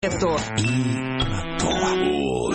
И готово.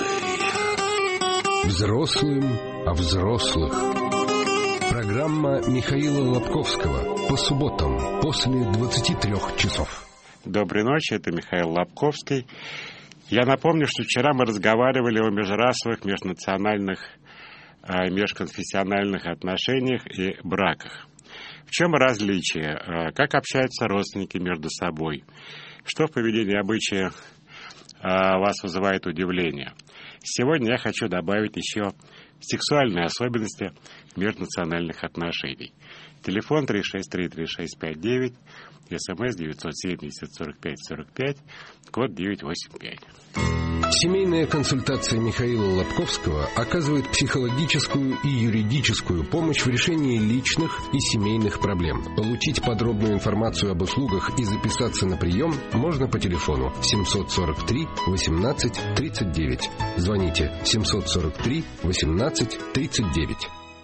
Взрослым о взрослых. Программа Михаила Лобковского по субботам после 23 часов. Доброй ночи, это Михаил Лобковский. Я напомню, что вчера мы разговаривали о межрасовых, межнациональных, межконфессиональных отношениях и браках. В чем различие? Как общаются родственники между собой? Что в поведении обычая вас вызывает удивление? Сегодня я хочу добавить еще сексуальные особенности межнациональных отношений. Телефон 363-3659, СМС 970-45-45, код 985. Семейная консультация Михаила Лобковского оказывает психологическую и юридическую помощь в решении личных и семейных проблем. Получить подробную информацию об услугах и записаться на прием можно по телефону 743 18 39. Звоните 743 18 39.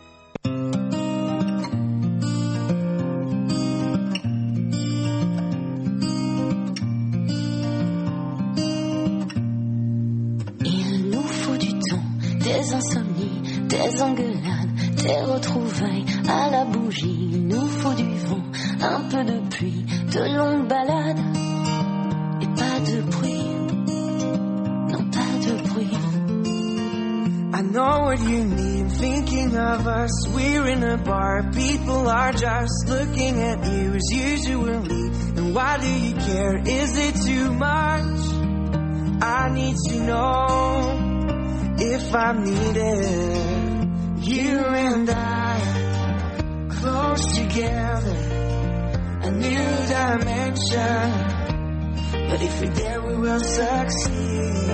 Des retrouvailles à la bougie, il nous faut du vent, un peu de pluie, de longues balades et pas de bruit, non pas de bruit. I know what you need, I'm thinking of us, we're in a bar, people are just looking at you as usually, and why do you care, is it too much? I need to know if I'm needed. You and I, close together, a new dimension. But if we're there, we will succeed.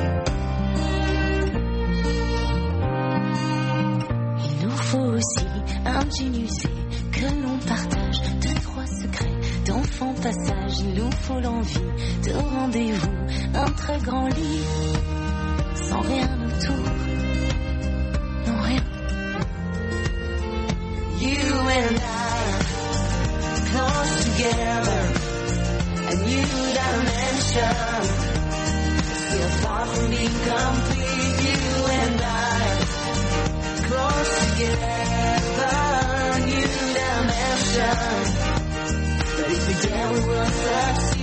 Il nous faut aussi un jean usé que l'on partage, deux, trois secrets d'enfant passage. Il nous faut l'envie de rendez-vous, un très grand lit, sans rien autour, non rien. You and I, close together, a new dimension. Still far from being complete. You and I, close together, a new dimension. But if we're there, we will succeed.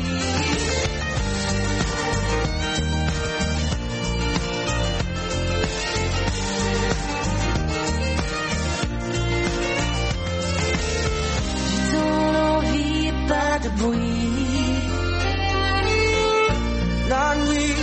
Pas de bruit, la nuit,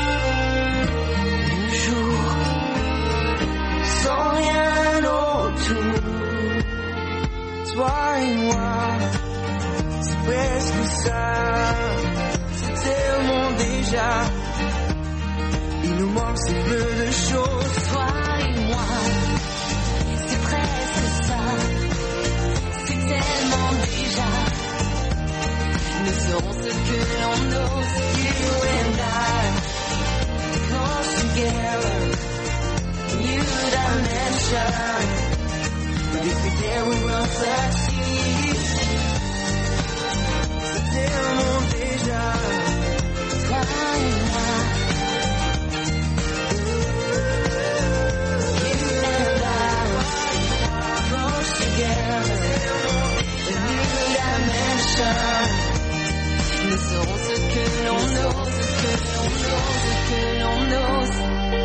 le jour, sans rien autour. Toi et moi, c'est presque ça, c'est tellement déjà. Il nous manque si peu de choses. Toi et moi, c'est presque ça, c'est tellement déjà. Nous serons ce que l'on ose. You and I, close together, new dimension. But if we're there, we will succeed. C'est tellement déjà. Toi et moi, You and I, close together, a new dimension. nous serons ce que l'on ose, ce que l'on ose, ce que l'on ose.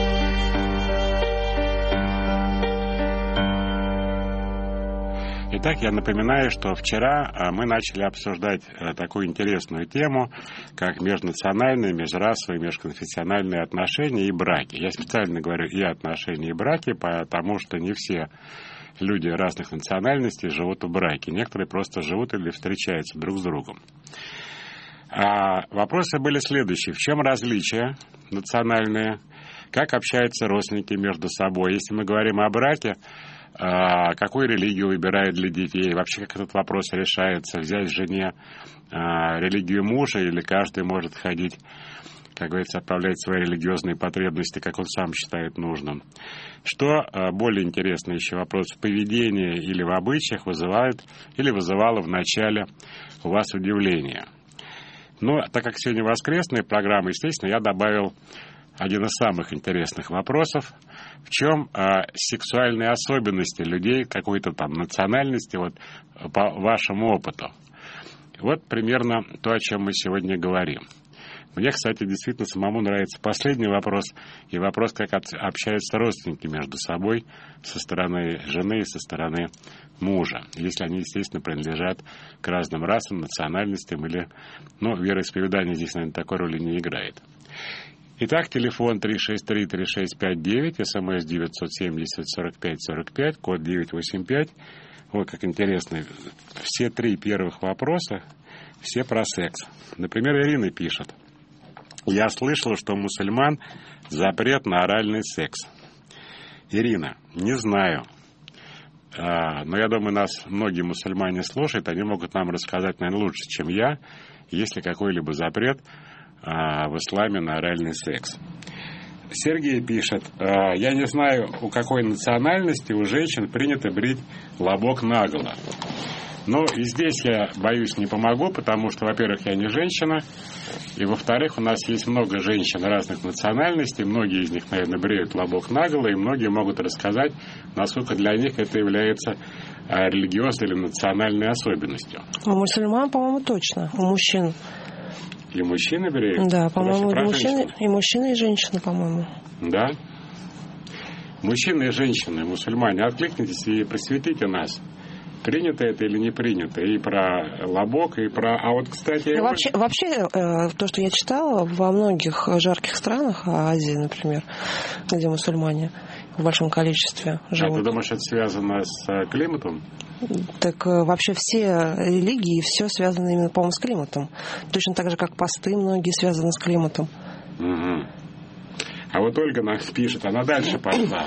Итак, я напоминаю, что вчера мы начали обсуждать такую интересную тему, как межнациональные, межрасовые, межконфессиональные отношения и браки. Я специально говорю и отношения, и браки, потому что не все люди разных национальностей живут в браке. Некоторые просто живут или встречаются друг с другом. Вопросы были следующие. В чем различия национальные? Как общаются родственники между собой? Если мы говорим о браке, какую религию выбирают для детей? Вообще, как этот вопрос решается? Взять жене религию мужа или каждый может ходить, как говорится, отправлять свои религиозные потребности, как он сам считает нужным? Что более интересный еще вопрос в поведении или в обычаях вызывает или вызывало в начале у вас удивление? Но так как сегодня воскресная программа, естественно, я добавил один из самых интересных вопросов. В чем сексуальные особенности людей какой-то там национальности, вот по вашему опыту? Вот примерно то, о чем мы сегодня говорим. Мне, кстати, действительно самому нравится последний вопрос и вопрос, как общаются родственники между собой со стороны жены и со стороны мужа, если они, естественно, принадлежат к разным расам, национальностям или, вероисповедание здесь, наверное, такой роли не играет. Итак, телефон 363-3659, смс 970-45-45, код 985. Вот как интересно. Все 3 первых вопроса, все про секс. Например, Ирина пишет. Я слышала, что у мусульман запрет на оральный секс. Ирина, не знаю. Но я думаю, нас многие мусульмане слушают, они могут нам рассказать, наверное, лучше, чем я, есть ли какой-либо запрет в исламе на оральный секс. Сергей пишет, я не знаю, у какой национальности у женщин принято брить лобок наголо. Но и здесь я, боюсь, не помогу, потому что, во-первых, я не женщина, и, во-вторых, у нас есть много женщин разных национальностей, многие из них, наверное, бреют лобок наголо, и многие могут рассказать, насколько для них это является религиозной или национальной особенностью. У мусульман, по-моему, точно, у мужчин. И мужчины бреют? Да, по-моему, и мужчины, и женщины, по-моему. Да? Мужчины и женщины, мусульмане, откликнитесь и просветите нас. Принято это или не принято? И про лобок, и про... А вот, кстати... Вообще, то, что я читала, во многих жарких странах, Азии, например, где мусульмане в большом количестве живут. А ты думаешь, это связано с климатом? Так вообще все религии, все связано именно, по-моему, с климатом. Точно так же, как посты многие связаны с климатом. Угу. А вот Ольга нам пишет, она дальше пошла.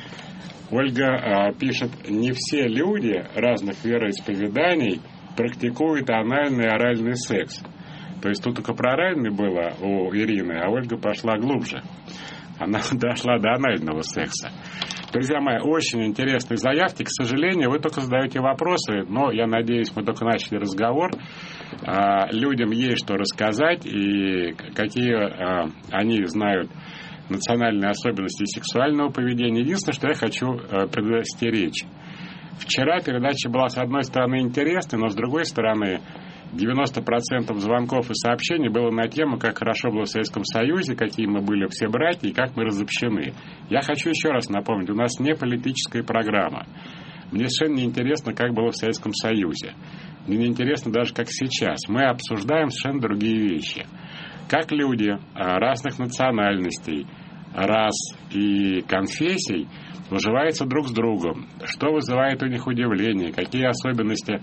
Ольга пишет, не все люди разных вероисповеданий практикуют анальный и оральный секс. То есть тут только про оральный было у Ирины, а Ольга пошла глубже. Она дошла до анального секса. Друзья мои, очень интересные заявки. К сожалению, вы только задаете вопросы, но я надеюсь, мы только начали разговор. Людям есть что рассказать, и какие они знают национальные особенности сексуального поведения. Единственное, что я хочу предостеречь. Вчера передача была, с одной стороны, интересной, но с другой стороны, 90% звонков и сообщений было на тему, как хорошо было в Советском Союзе, какие мы были все братья и как мы разобщены. Я хочу еще раз напомнить, у нас не политическая программа. Мне совершенно не интересно, как было в Советском Союзе. Мне не интересно даже, как сейчас. Мы обсуждаем совершенно другие вещи. Как люди разных национальностей, рас и конфессий уживаются друг с другом, что вызывает у них удивление, какие особенности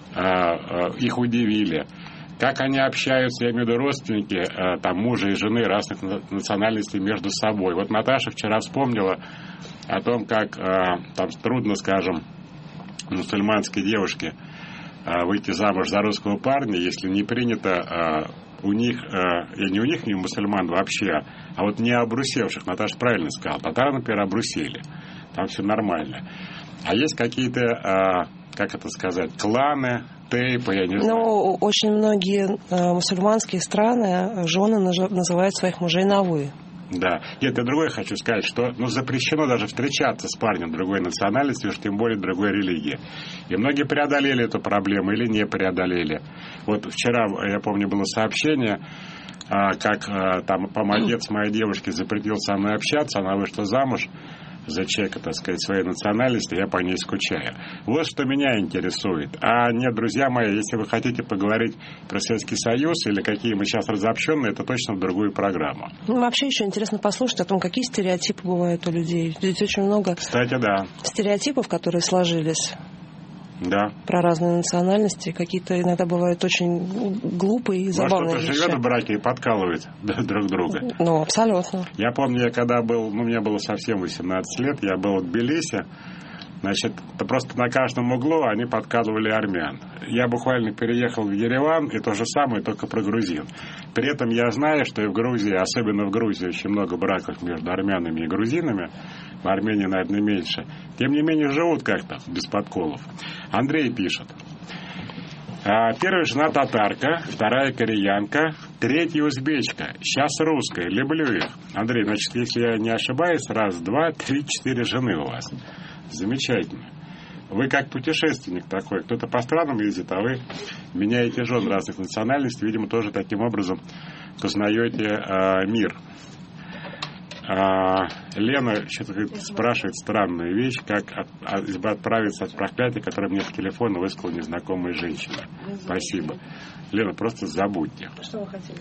их удивили, как они общаются, я имею в виду родственники там, мужа и жены разных национальностей между собой. Вот Наташа вчера вспомнила о том, как там трудно, скажем, мусульманской девушке выйти замуж за русского парня, если не принято у них, не у них, не у мусульман вообще, а вот не обрусевших, Наташа правильно сказала, татары, например, обрусели, там все нормально. А есть какие-то, как это сказать, кланы, тейпы, я не знаю. Ну, очень многие мусульманские страны жены называют своих мужей на «вы». Да. Нет, я другое хочу сказать, что запрещено даже встречаться с парнем другой национальности, уж тем более другой религии. И многие преодолели эту проблему или не преодолели. Вот вчера, я помню, было сообщение, как там отец моей девушки запретил со мной общаться, она вышла замуж за человека, так сказать, своей национальности, я по ней скучаю. Вот что меня интересует. А нет, друзья мои, если вы хотите поговорить про Советский Союз или какие мы сейчас разобщенные, это точно в другую программу. Вообще еще интересно послушать о том, какие стереотипы бывают у людей. Здесь очень много, кстати, да, стереотипов, которые сложились. Да. Про разные национальности. Какие-то иногда бывают очень глупые и забавные вещи. Кто-то живет в браке и подкалывает друг друга. Ну, абсолютно. Я помню, я когда был, мне было совсем 18 лет, я был в Тбилиси, значит, просто на каждом углу они подкалывали армян. Я буквально переехал в Ереван, и то же самое, только про грузин. При этом я знаю, что и в Грузии, особенно в Грузии, очень много браков между армянами и грузинами. В Армении, наверное, меньше. Тем не менее, живут как-то без подколов. Андрей пишет. Первая жена татарка, вторая кореянка, третья узбечка, сейчас русская, люблю их. Андрей, значит, если я не ошибаюсь, 1, 2, 3, 4 жены у вас. Замечательно. Вы как путешественник такой, кто-то по странам ездит, а вы меняете жен разных национальностей, видимо, тоже таким образом познаете мир. Лена что-то спрашивает странную вещь, как отправиться от проклятия, которое мне по телефону высказала незнакомая женщина. Спасибо. Лена, просто забудьте. Что вы хотели?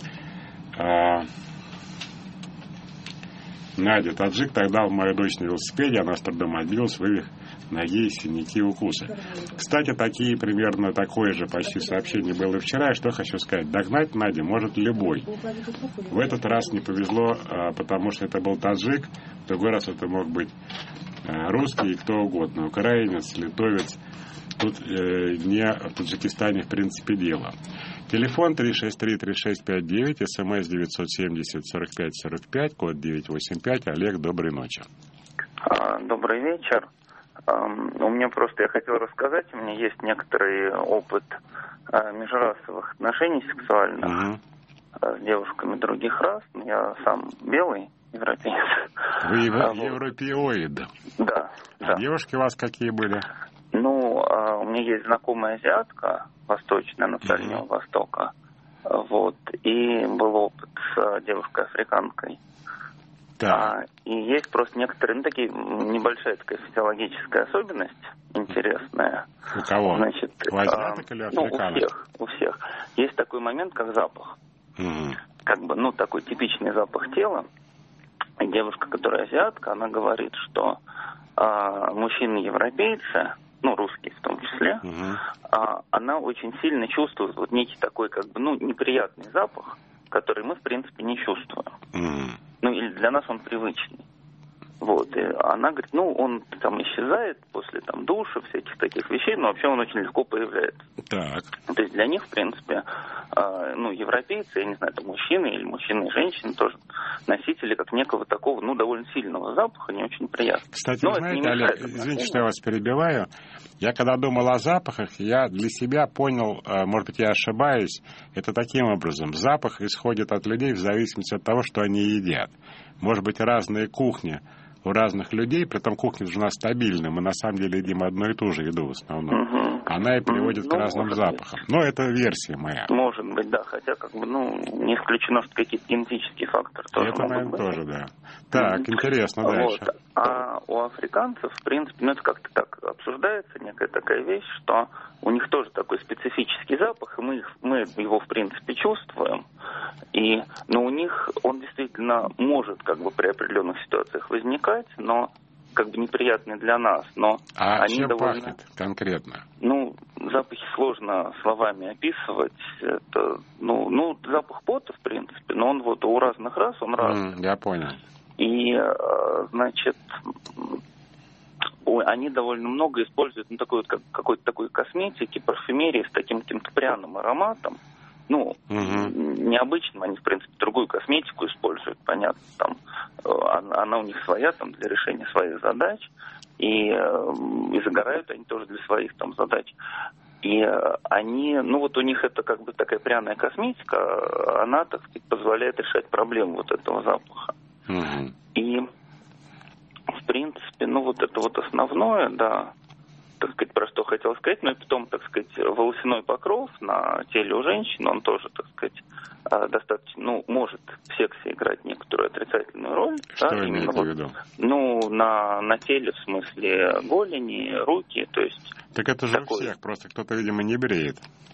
Надя, таджик тогда в мою дочь на велосипеде, она с трудом отбилась, вывих ноги, синяки, укусы. Кстати, примерно такое же почти сообщение было и вчера. И что хочу сказать, догнать Надя может любой. В этот раз не повезло, потому что это был таджик, в другой раз это мог быть русский и кто угодно, украинец, литовец. Тут не в Таджикистане в принципе дело. Телефон 363-3659, СМС 970-45-45, код 985. Олег, доброй ночи. Добрый вечер. У меня просто, я хотел рассказать, у меня есть некоторый опыт межрасовых отношений сексуальных с девушками других рас. Я сам белый европеец. Вы европеоид? Да. Девушки у вас какие были? У меня есть знакомая азиатка, восточная, на Дальнего Востока. И был опыт с девушкой-африканкой. Да. И есть просто некоторые, такие небольшая такая физиологическая особенность интересная. У кого? Значит, у азиаток или африканок? У всех. Есть такой момент, как запах. Такой типичный запах тела. И девушка, которая азиатка, она говорит, что мужчины-европейцы, русские в том числе, она очень сильно чувствует некий такой, неприятный запах, который мы, в принципе, не чувствуем. Или для нас он привычный. И она говорит, он там исчезает после душа, всяких таких вещей, но вообще он очень легко появляется. Так. То есть для них, в принципе, европейцы, я не знаю, это мужчины или мужчины и женщины тоже носители как некого такого, довольно сильного запаха, не очень приятного. Кстати, знаете, Олег, извините, что я вас перебиваю. Я когда думал о запахах, я для себя понял, может быть, я ошибаюсь, это таким образом. Запах исходит от людей в зависимости от того, что они едят. Может быть, разные кухни у разных людей, при этом кухня же у нас стабильная, мы на самом деле едим одну и ту же еду в основном. Она и приводит к разным запахам. Но это версия моя. Может быть, да, хотя не исключено, что какие-то генетические факторы тоже это, могут быть. тоже, да. Так, интересно, дальше. А у африканцев, в принципе, это как-то так обсуждается, некая такая вещь, что у них тоже такой специфический запах, и мы его, в принципе, чувствуем. Но у них он действительно может при определенных ситуацициях возникать, но неприятный для нас. Но они чем довольно... пахнет конкретно? Запахи сложно словами описывать. Это, запах пота, в принципе, но он у разных рас, он разный. Я понял. И, они довольно много используют какой-то такой косметики, парфюмерии с таким каким-то пряным ароматом. Необычным, они, в принципе, другую косметику используют, понятно, она у них своя, для решения своих задач, и загорают они тоже для своих задач. И они, у них это такая пряная косметика, она, так сказать, позволяет решать проблему этого запаха. И, в принципе, это основное, да, так сказать, про что хотел сказать, и потом, так сказать, волосяной покров на теле у женщин, он тоже, так сказать, достаточно, может в сексе играть некоторую отрицательную роль. Что имеете в виду? На теле, в смысле голени, руки, то есть... Так это же у всех, просто кто-то, видимо, не бреет.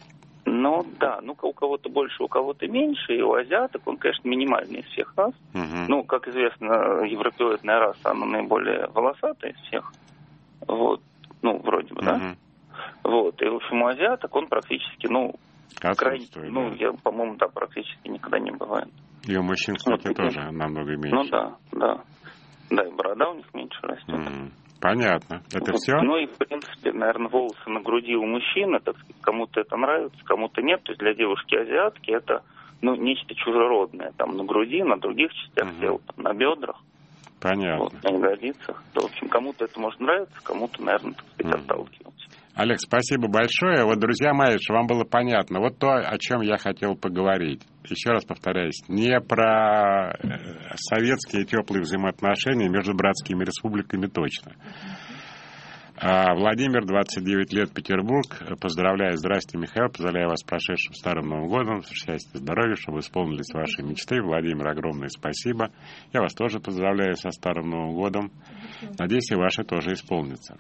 У кого-то больше, у кого-то меньше, и у азиаток он, конечно, минимальный из всех рас. Как известно, европеоидная раса, она наиболее волосатая из всех. Вроде бы, да? И, в общем, у азиаток он практически, крайне, я, по-моему, практически никогда не бывает. И у мужчин, кстати, тоже намного меньше. Да, и борода у них меньше растет. Понятно. Это все? И, в принципе, наверное, волосы на груди у мужчин, это, кому-то это нравится, кому-то нет. То есть для девушки-азиатки это, нечто чужеродное. На груди, на других частях тела, на бедрах. Понятно. На ягодицах. В общем, кому-то это может нравиться, кому-то, наверное, так сказать, отталкиваться. Олег, спасибо большое. Вот, друзья мои, что вам было понятно. Вот то, о чем я хотел поговорить. Еще раз повторяюсь, не про советские теплые взаимоотношения между братскими республиками точно. Владимир, 29 лет, Петербург. Поздравляю, здрасте, Михаил. Поздравляю вас с прошедшим Старым Новым годом. Счастья, здоровья, чтобы исполнились ваши мечты. Владимир, огромное спасибо. Я вас тоже поздравляю со Старым Новым годом. Надеюсь, и ваши тоже исполнятся.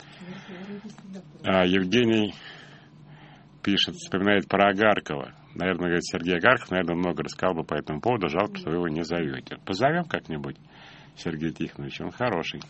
Евгений пишет, вспоминает про Агаркова. Наверное, говорит, Сергей Агарков, наверное, много рассказал бы по этому поводу. Жалко, что вы его не зовете. Позовем как-нибудь Сергея Тихоновича, он хороший.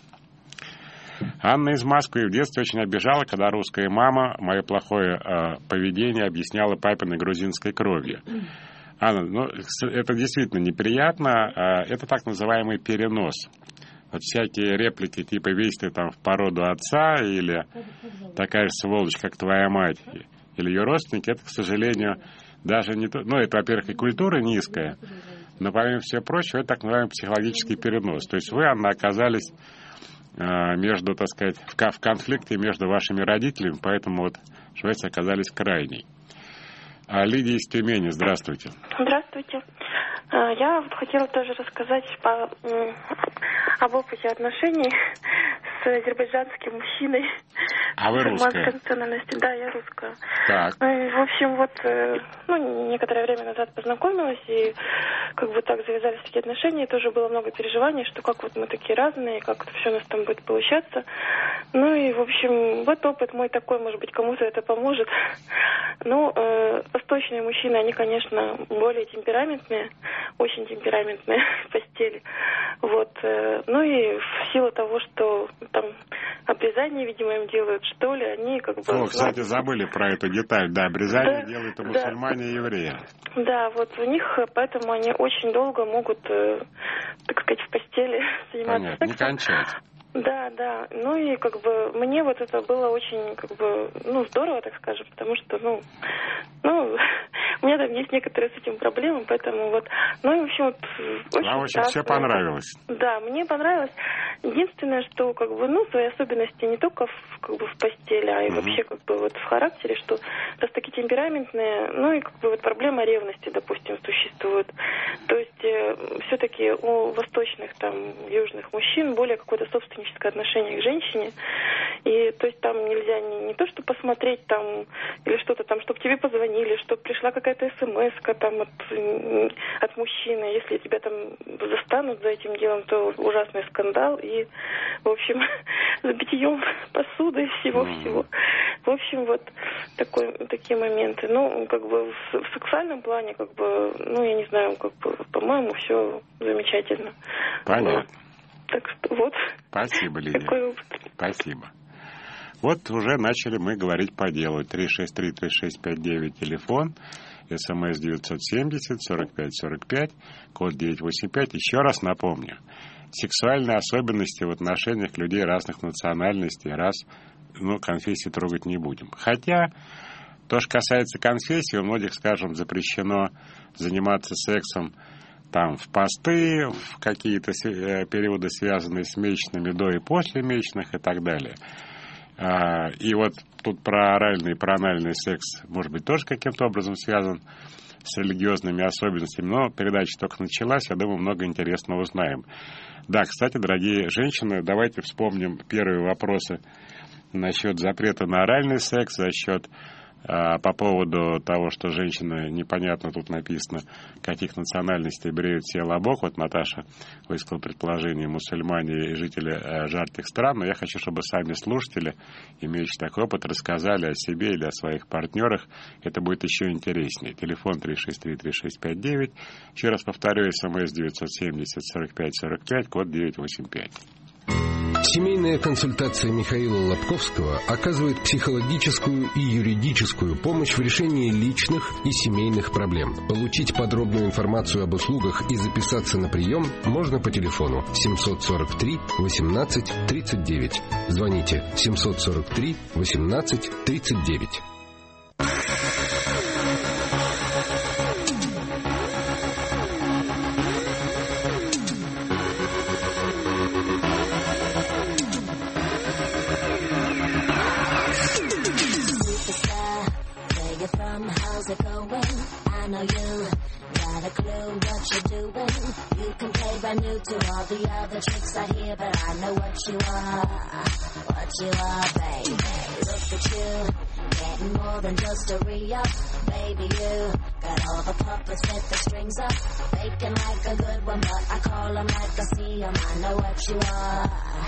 Анна из Москвы. В детстве очень обижала, когда русская мама мое плохое поведение объясняла папиной грузинской кровью. Анна, ну, это действительно неприятно. Это так называемый перенос. Вот всякие реплики типа «весь ты там в породу отца» или «такая же сволочь, как твоя мать» или ее родственники, это, к сожалению, даже не то... Ну, это, во-первых, и культура низкая, но, помимо всего прочего, это так называемый психологический перенос. То есть вы, Анна, оказались между, так сказать, в конфликте между вашими родителями, поэтому вот швецы оказались крайней. Лидия из Тюмени, здравствуйте. Здравствуйте. Я вот хотела тоже рассказать об опыте отношений с азербайджанским мужчиной. А вы русская? Национальности. Да, я русская. Так. В общем, вот, некоторое время назад познакомилась, и как бы так завязались такие отношения, и тоже было много переживаний, что как вот мы такие разные, как это все у нас там будет получаться. Ну и, в общем, вот опыт мой такой, может быть, кому-то это поможет. Ну, восточные мужчины, они, конечно, более темпераментные, очень темпераментные в постели. Вот. Ну и в силу того, что там обрезание, видимо, им делают, что ли, они как бы... О, кстати, забыли про эту деталь. Да, обрезание делают и мусульмане, и евреи. Да, вот у них, поэтому они очень долго могут, так сказать, в постели заниматься сексом. Не кончать. Да, да. Ну и как бы мне вот это было очень, как бы, здорово, так скажем, потому что, у меня там есть некоторые с этим проблемы, поэтому вот, в общем, вот... Вам, в общем, все понравилось. Да, мне понравилось. Единственное, что, как бы, свои особенности не только в постели, а и вообще, как бы, вот в характере, что раз такие темпераментные, и, как бы, вот проблема ревности, допустим, существует. То есть, все-таки у восточных, там, южных мужчин более какое-то собственническое отношение к женщине, и, то есть, там нельзя не то, что посмотреть, там, или что-то там, чтобы тебе позвонили, чтобы пришла какая-то смс-ка, там, от мужчины, если тебя там застанут за этим делом, то ужасный скандал, и, в общем, за битьем посуды, всего-всего. В общем, вот такие моменты. Как бы в сексуальном плане, как бы, я не знаю, как бы, по-моему, все замечательно. Понятно. Так что вот. Спасибо, Лидия. Такой опыт. Спасибо. Вот уже начали мы говорить по делу. 363-3659 телефон. СМС 970-45-45, код 985. Еще раз напомню. Сексуальные особенности в отношениях людей разных национальностей, конфессии трогать не будем. Хотя, то, что касается конфессий, у многих, скажем, запрещено заниматься сексом там в посты, в какие-то периоды, связанные с месячными, до и после месячных и так далее. И вот тут про оральный и про анальный секс, может быть, тоже каким-то образом связан с религиозными особенностями, но передача только началась, я думаю, много интересного узнаем. Да, кстати, дорогие женщины, давайте вспомним первые вопросы насчет запрета на оральный секс, по поводу того, что женщины, непонятно тут написано, каких национальностей бреют себе лобок. Вот Наташа высказала предположение, мусульмане и жители жарких стран, но я хочу, чтобы сами слушатели, имеющие такой опыт, рассказали о себе или о своих партнерах. Это будет еще интереснее. Телефон 363-3659. Еще раз повторю, СМС 970-45-45, код 985. Семейная консультация Михаила Лобковского оказывает психологическую и юридическую помощь в решении личных и семейных проблем. Получить подробную информацию об услугах и записаться на прием можно по телефону 743 18 39. Звоните 743 18 39. are new to all the other tricks I hear, but I know what you are, baby. Look at you, getting more than just a re-up, baby. You got all the puppets with the strings up, faking like a good one, but I call them like I see them. I know what you are,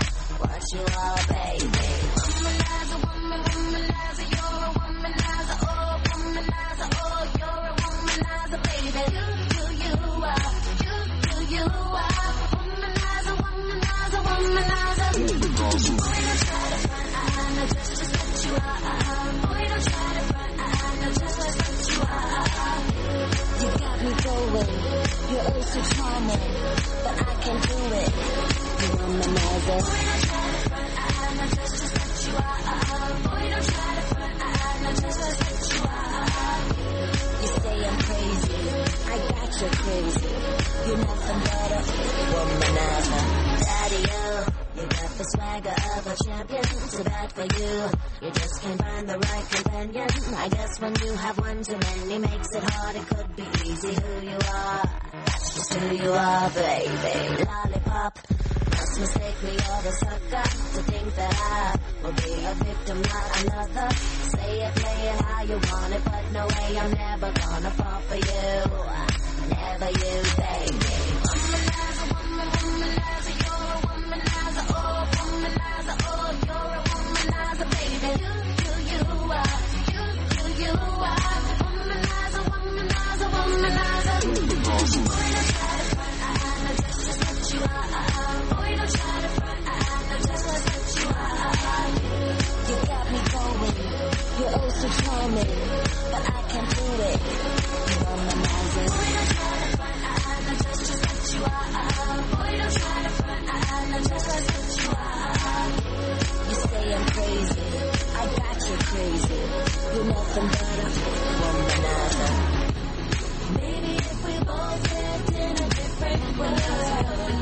baby. Womanizer, womanizer, you're a womanizer, oh, womanizer, oh, you're a womanizer, baby. You are, you are, womanizer, womanizer, womanizer. Boy, don't try to front, I know just what you are. Boy, don't try to front, I know just what you are. You got me going, you're oh so charming, but I can't do it. You womanizer. Boy, don't try to front, I know just what you are. Boy, don't try to front, I know just what you are. You say I'm crazy, I got you crazy. You're nothing but a womanizer. Daddy, you got the swagger of a champion. Too bad for you, you just can't find the right companion. I guess when you have one too many makes it hard. It could be easy who you are. That's just who you are, baby. Lollipop, must mistake me or the sucker to think that I will be a victim, not another. Say it, play it how you want it, but no way I'm never gonna fall for you. Never you, baby. Womanizer, womanizer, you're a womanizer, oh, womanizer, oh, you're a womanizer, baby. You are, you are, womanizer, womanizer, womanizer. Boy, don't try to front, I know just what you are. Boy, don't try to front, I know just what you are. You got me going, you're oh so charming, but I can't do it. You womanizer. Boy, don't try to front, I know just what you are. Boy, don't try to front, I know just what you are. You say I'm crazy, I got you crazy. You're nothing but a womanizer. Maybe if we both lived in a different world,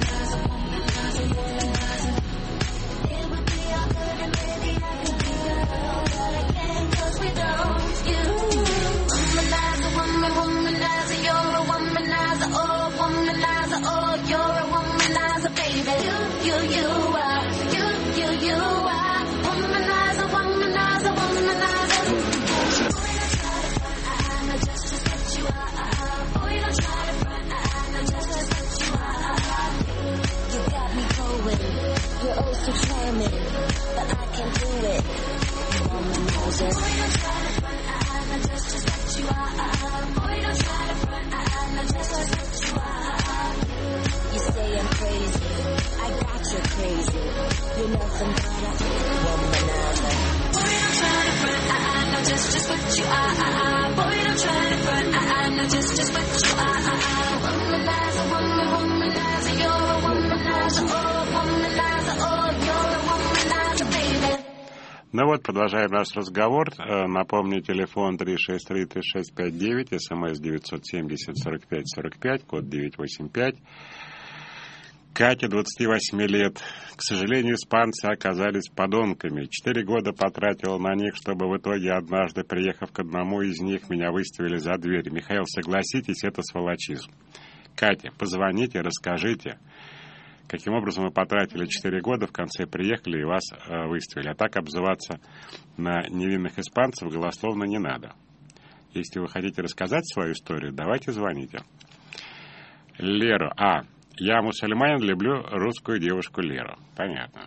it would be all good and maybe I could be girl, but I can't 'cause we don't. You womanizer, womanizer, you're a womanizer, oh, womanizer, oh, you're a womanizer, baby. You are, you are, womanizer, womanizer, womanizer. Boy, don't try to front, I know just what you are. Boy, don't try to front, I know just what you are. You got me going, you're oh so charming, but I can't do it. You womanizer. Boy, don't try to front, I know just what you are. Boy, don't try to front, I know just what you are. You say I'm crazy, I got you crazy. You're nothing but a womanizer. Boy, don't try to front, I know just what you are. Boy, don't try to front, I know just what you are. Womanizer, womanizer, you're a womanizer, oh, womanizer, oh, you're a womanizer, baby. Ну вот, продолжаем наш разговор. Напомню, телефон 363-3659, СМС 970-45-45, код 985. Кате, 28 лет. К сожалению, испанцы оказались подонками. 4 года потратила на них, чтобы в итоге однажды, приехав к одному из них, меня выставили за дверь. Михаил, согласитесь, это сволочизм. Катя, позвоните, расскажите, каким образом вы потратили 4 года, в конце приехали и вас выставили. А так обзываться на невинных испанцев голословно не надо. Если вы хотите рассказать свою историю, давайте звоните. Леру. Я мусульманин, люблю русскую девушку Леру. Понятно.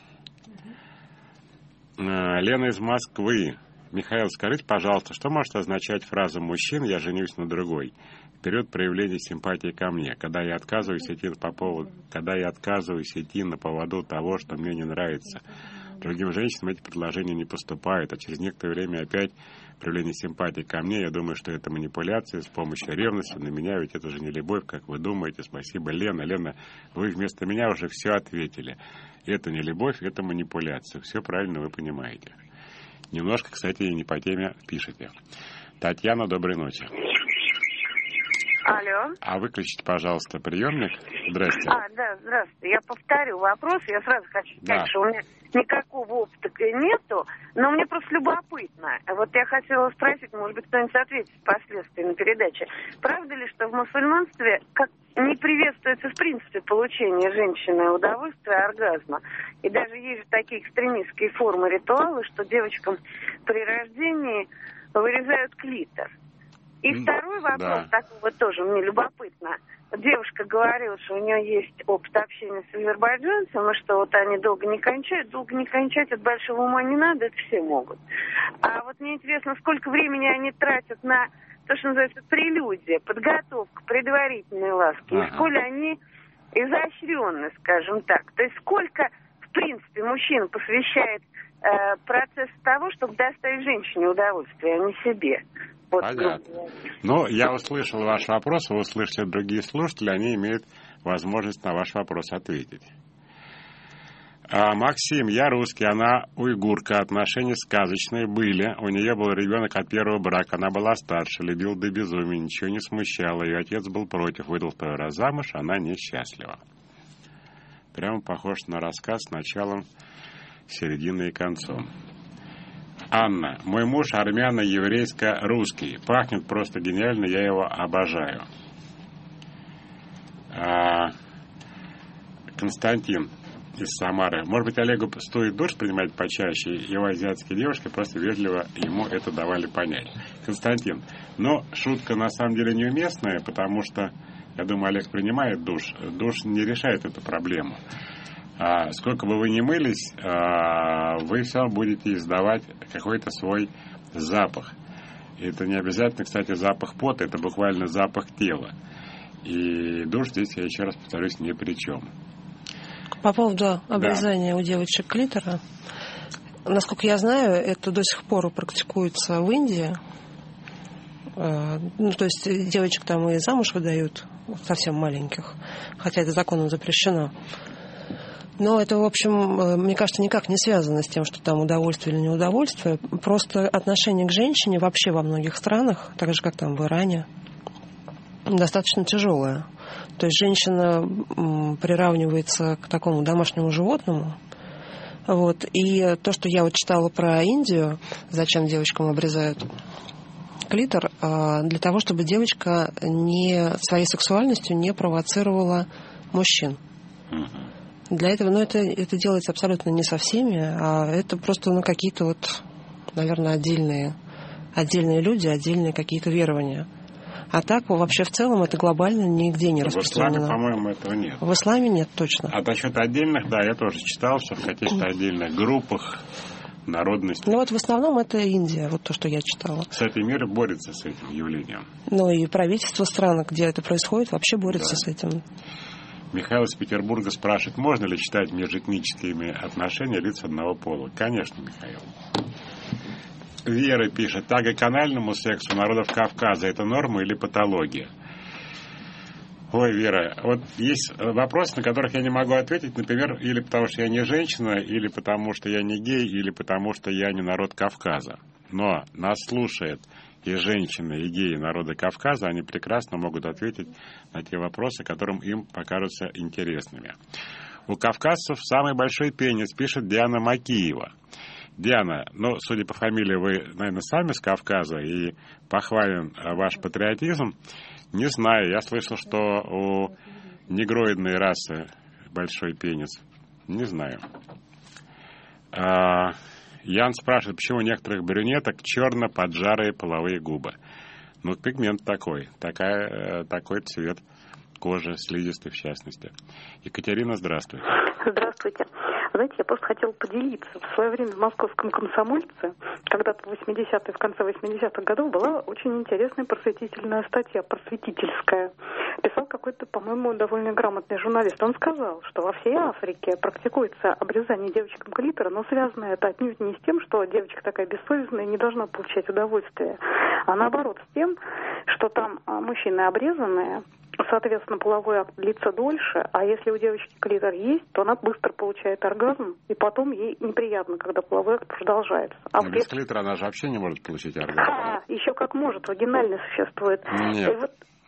Лена из Москвы. Михаил, скажите, пожалуйста, что может означать фраза «мужчин, я женюсь на другой» в период проявления симпатии ко мне, когда я отказываюсь идти на поводу того, что мне не нравится. Другим женщинам эти предложения не поступают, а через некоторое время опять проявление симпатии ко мне. Я думаю, что это манипуляция с помощью ревности на меня, ведь это же не любовь, как вы думаете. Спасибо, Лена. Лена, вы вместо меня уже все ответили. Это не любовь, это манипуляция. Все правильно вы понимаете. Немножко, кстати, и не по теме пишете. Татьяна, доброй ночи. Алло. А выключите, пожалуйста, приемник. Здрасте. Да, здравствуйте. Я повторю вопрос. Я сразу хочу сказать, что у меня никакого опыта нету, но мне просто любопытно. Вот я хотела спросить, может быть, кто-нибудь ответит впоследствии на передаче. Правда ли, что в мусульманстве не приветствуется в принципе получение женщины удовольствия, оргазма? И даже есть же такие экстремистские формы ритуала, что девочкам при рождении вырезают клитор. И второй вопрос, такой вот тоже мне любопытно. Девушка говорила, что у нее есть опыт общения с азербайджанцем, и что вот они долго не кончают. Долго не кончать от большого ума не надо, это все могут. А вот мне интересно, сколько времени они тратят на то, что называется прелюдия, подготовка, предварительные ласки, и сколько они изощренны, скажем так. То есть сколько, в принципе, мужчина посвящает процесс того, чтобы доставить женщине удовольствие, а не себе. Вот, понятно. Ну, я услышал ваш вопрос, вы услышите другие слушатели, они имеют возможность на ваш вопрос ответить. Максим, я русский, она уйгурка, отношения сказочные были. У нее был ребенок от первого брака, она была старше, любил до безумия, ничего не смущало. Ее отец был против, выдал второй раз замуж, она несчастлива. Прямо похож на рассказ с началом, серединой и концом. Анна, мой муж армяно-еврейско-русский. Пахнет просто гениально, я его обожаю. Константин из Самары. Может быть, Олегу стоит душ принимать почаще, его азиатские девушки просто вежливо ему это давали понять. Константин, но шутка на самом деле неуместная, потому что, я думаю, Олег принимает душ. Душ не решает эту проблему. Сколько бы вы ни мылись, вы все равно будете издавать какой-то свой запах. И это не обязательно, кстати, запах пота, это буквально запах тела. И душ здесь, я еще раз повторюсь, ни при чем. По поводу обрезания у девочек клитора, насколько я знаю, это до сих пор практикуется в Индии. Ну, то есть девочек там и замуж выдают, совсем маленьких, хотя это законом запрещено. Но это, в общем, мне кажется, никак не связано с тем, что там удовольствие или неудовольствие. Просто отношение к женщине вообще во многих странах, так же, как там в Иране, достаточно тяжелое. То есть женщина приравнивается к такому домашнему животному. Вот. И то, что я вот читала про Индию, зачем девочкам обрезают клитор, для того, чтобы девочка своей сексуальностью не провоцировала мужчин. Для этого, это делается абсолютно не со всеми, а это просто какие-то вот, наверное, отдельные люди, отдельные какие-то верования. А так, вообще в целом, это глобально нигде не распространено. В исламе, по-моему, этого нет. В исламе нет, точно. А насчет отдельных, да, я тоже читал, что в каких-то отдельных группах, народностей. Ну вот в основном это Индия, вот то, что я читала. Кстати, мир борется с этим явлением. Ну и правительство стран, где это происходит, вообще борется с этим. Михаил из Петербурга спрашивает, можно ли считать межэтническими отношения лиц одного пола? Конечно, Михаил. Вера пишет, тяга к анальному сексу народов Кавказа – это норма или патология? Ой, Вера, вот есть вопросы, на которых я не могу ответить, например, или потому что я не женщина, или потому что я не гей, или потому что я не народ Кавказа. Но нас слушает и женщины, и геи народа Кавказа, они прекрасно могут ответить на те вопросы, которым им покажутся интересными. У кавказцев самый большой пенис, пишет Диана Макиева. Диана, судя по фамилии, вы, наверное, сами с Кавказа, и похвален ваш патриотизм. Не знаю, я слышал, что у негроидной расы большой пенис. Не знаю. Ян спрашивает, почему у некоторых брюнеток черно-поджарые половые губы. Пигмент такой цвет кожи, слизистой в частности. Екатерина, здравствуйте. Здравствуйте. Знаете, я просто хотела поделиться. В свое время в «Московском комсомольце», когда-то в конце 80-х годов, была очень интересная просветительная статья, просветительская. Писал какой-то, по-моему, довольно грамотный журналист. Он сказал, что во всей Африке практикуется обрезание девочкам клитора, но связано это отнюдь не с тем, что девочка такая бессовестная и не должна получать удовольствие, а наоборот с тем, что там мужчины обрезанные, соответственно, половой акт длится дольше, а если у девочки клитор есть, то она быстро получает оргазм, и потом ей неприятно, когда половой акт продолжается. Без клитора она же вообще не может получить оргазм. Еще как может, вагинальный существует. Нет.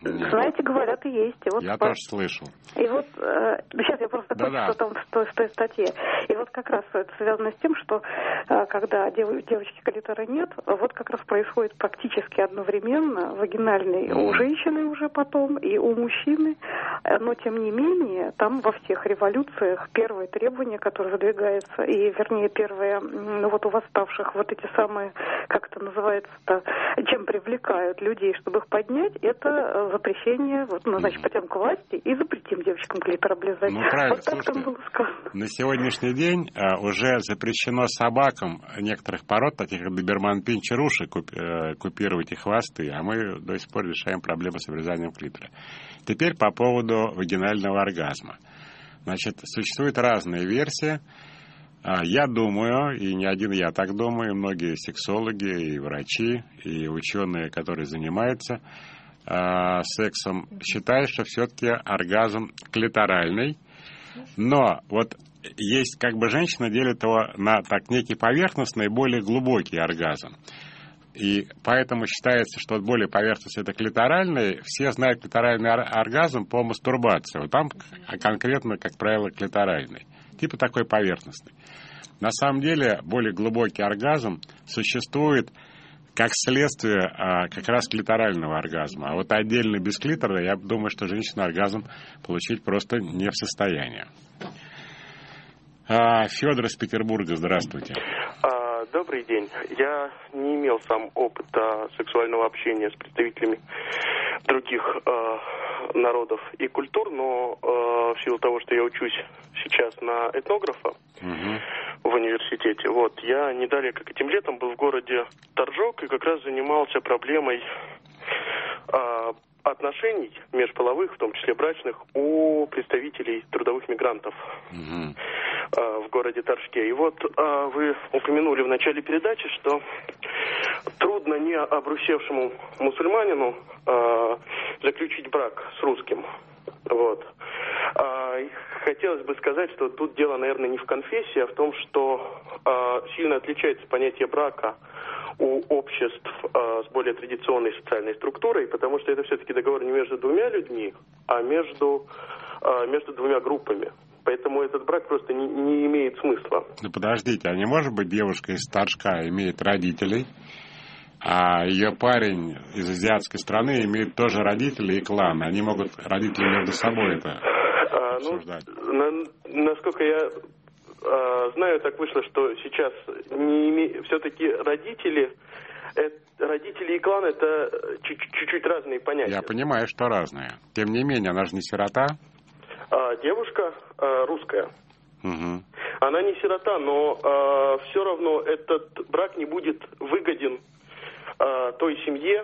Знаете, говорят, и есть. И вот я тоже слышал. И вот, сейчас я просто что там в той статье. И вот как раз это связано с тем, что когда девочки клитора нет, вот как раз происходит практически одновременно вагинальный у женщины уже потом и у мужчины. Но, тем не менее, там во всех революциях первое требование, которое выдвигается, и, вернее, первое, ну вот у восставших вот эти самые, как это называется-то, чем привлекают людей, чтобы их поднять, это запрещение, вот, ну, значит, пойдем к власти и запретим девочкам клитор облизать. Ну, правильно, вот так там было сказано. На сегодняшний день уже запрещено собакам некоторых пород, таких как доберман-пинчеруши, купировать их хвосты, а мы до сих пор решаем проблему с обрезанием клитора. Теперь по поводу вагинального оргазма. Значит, существуют разные версии. Я думаю, и не один я так думаю, многие сексологи, и врачи, и ученые, которые занимаются сексом, считают, что все-таки оргазм клиторальный. Но вот есть, как бы женщина делит его на так некий поверхностный и более глубокий оргазм. И поэтому считается, что более поверхностный это клиторальный. Все знают клиторальный оргазм по мастурбации. Вот там конкретно, как правило, клиторальный. Типа такой поверхностный. На самом деле, более глубокий оргазм существует как следствие как раз клиторального оргазма. А вот отдельно без клитора, я думаю, что женщина оргазм получить просто не в состоянии. Федор из Петербурга, здравствуйте. Добрый день. Я не имел сам опыта сексуального общения с представителями других народов и культур, но в силу того, что я учусь сейчас на этнографа в университете, вот, я не далее, как этим летом, был в городе Торжок и как раз занимался проблемой отношений межполовых, в том числе брачных, у представителей трудовых мигрантов в городе Торжке. И вот вы упомянули в начале передачи, что трудно не обрусевшему мусульманину заключить брак с русским. Вот. Хотелось бы сказать, что тут дело, наверное, не в конфессии, а в том, что сильно отличается понятие брака у обществ с более традиционной социальной структурой, потому что это все-таки договор не между двумя людьми, а между двумя группами. Поэтому этот брак просто не имеет смысла. Ну подождите, а не может быть девушка из Торжка имеет родителей, а ее парень из азиатской страны имеет тоже родителей и клан? Они могут родители между собой это обсуждать. Насколько я знаю, так вышло, что сейчас все-таки родители и клан это чуть-чуть разные понятия. Я понимаю, что разные. Тем не менее, она же не сирота. Девушка русская. Она не сирота, но все равно этот брак не будет выгоден той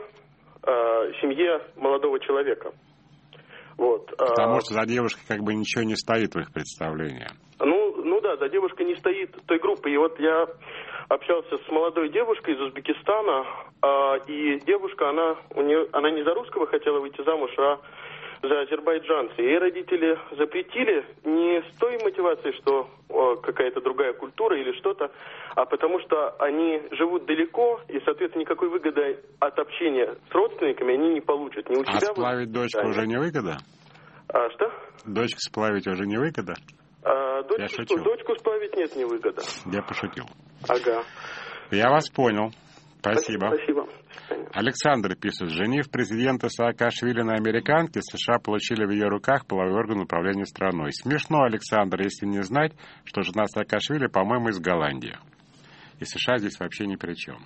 семье молодого человека. Вот. Потому что за девушкой как бы ничего не стоит в их представлении. Ну да, за девушкой не стоит той группы. И вот я общался с молодой девушкой из Узбекистана, и девушка, она не за русского хотела выйти замуж, а за азербайджанца. Ей родители запретили не с той мотивацией, что какая-то другая культура или что-то, а потому что они живут далеко, и, соответственно, никакой выгоды от общения с родственниками они не получат. Ни у себя сплавить дочку уже не выгода? Что? Дочку сплавить уже не выгода? Дочку сплавить нет, не выгода. Я пошутил. Ага. Я вас понял. Спасибо. Спасибо. Александр пишет: женив президента Саакашвили на американке, США получили в ее руках половой орган управления страной. Смешно, Александр, если не знать, что жена Саакашвили, по-моему, из Голландии. И США здесь вообще ни при чем.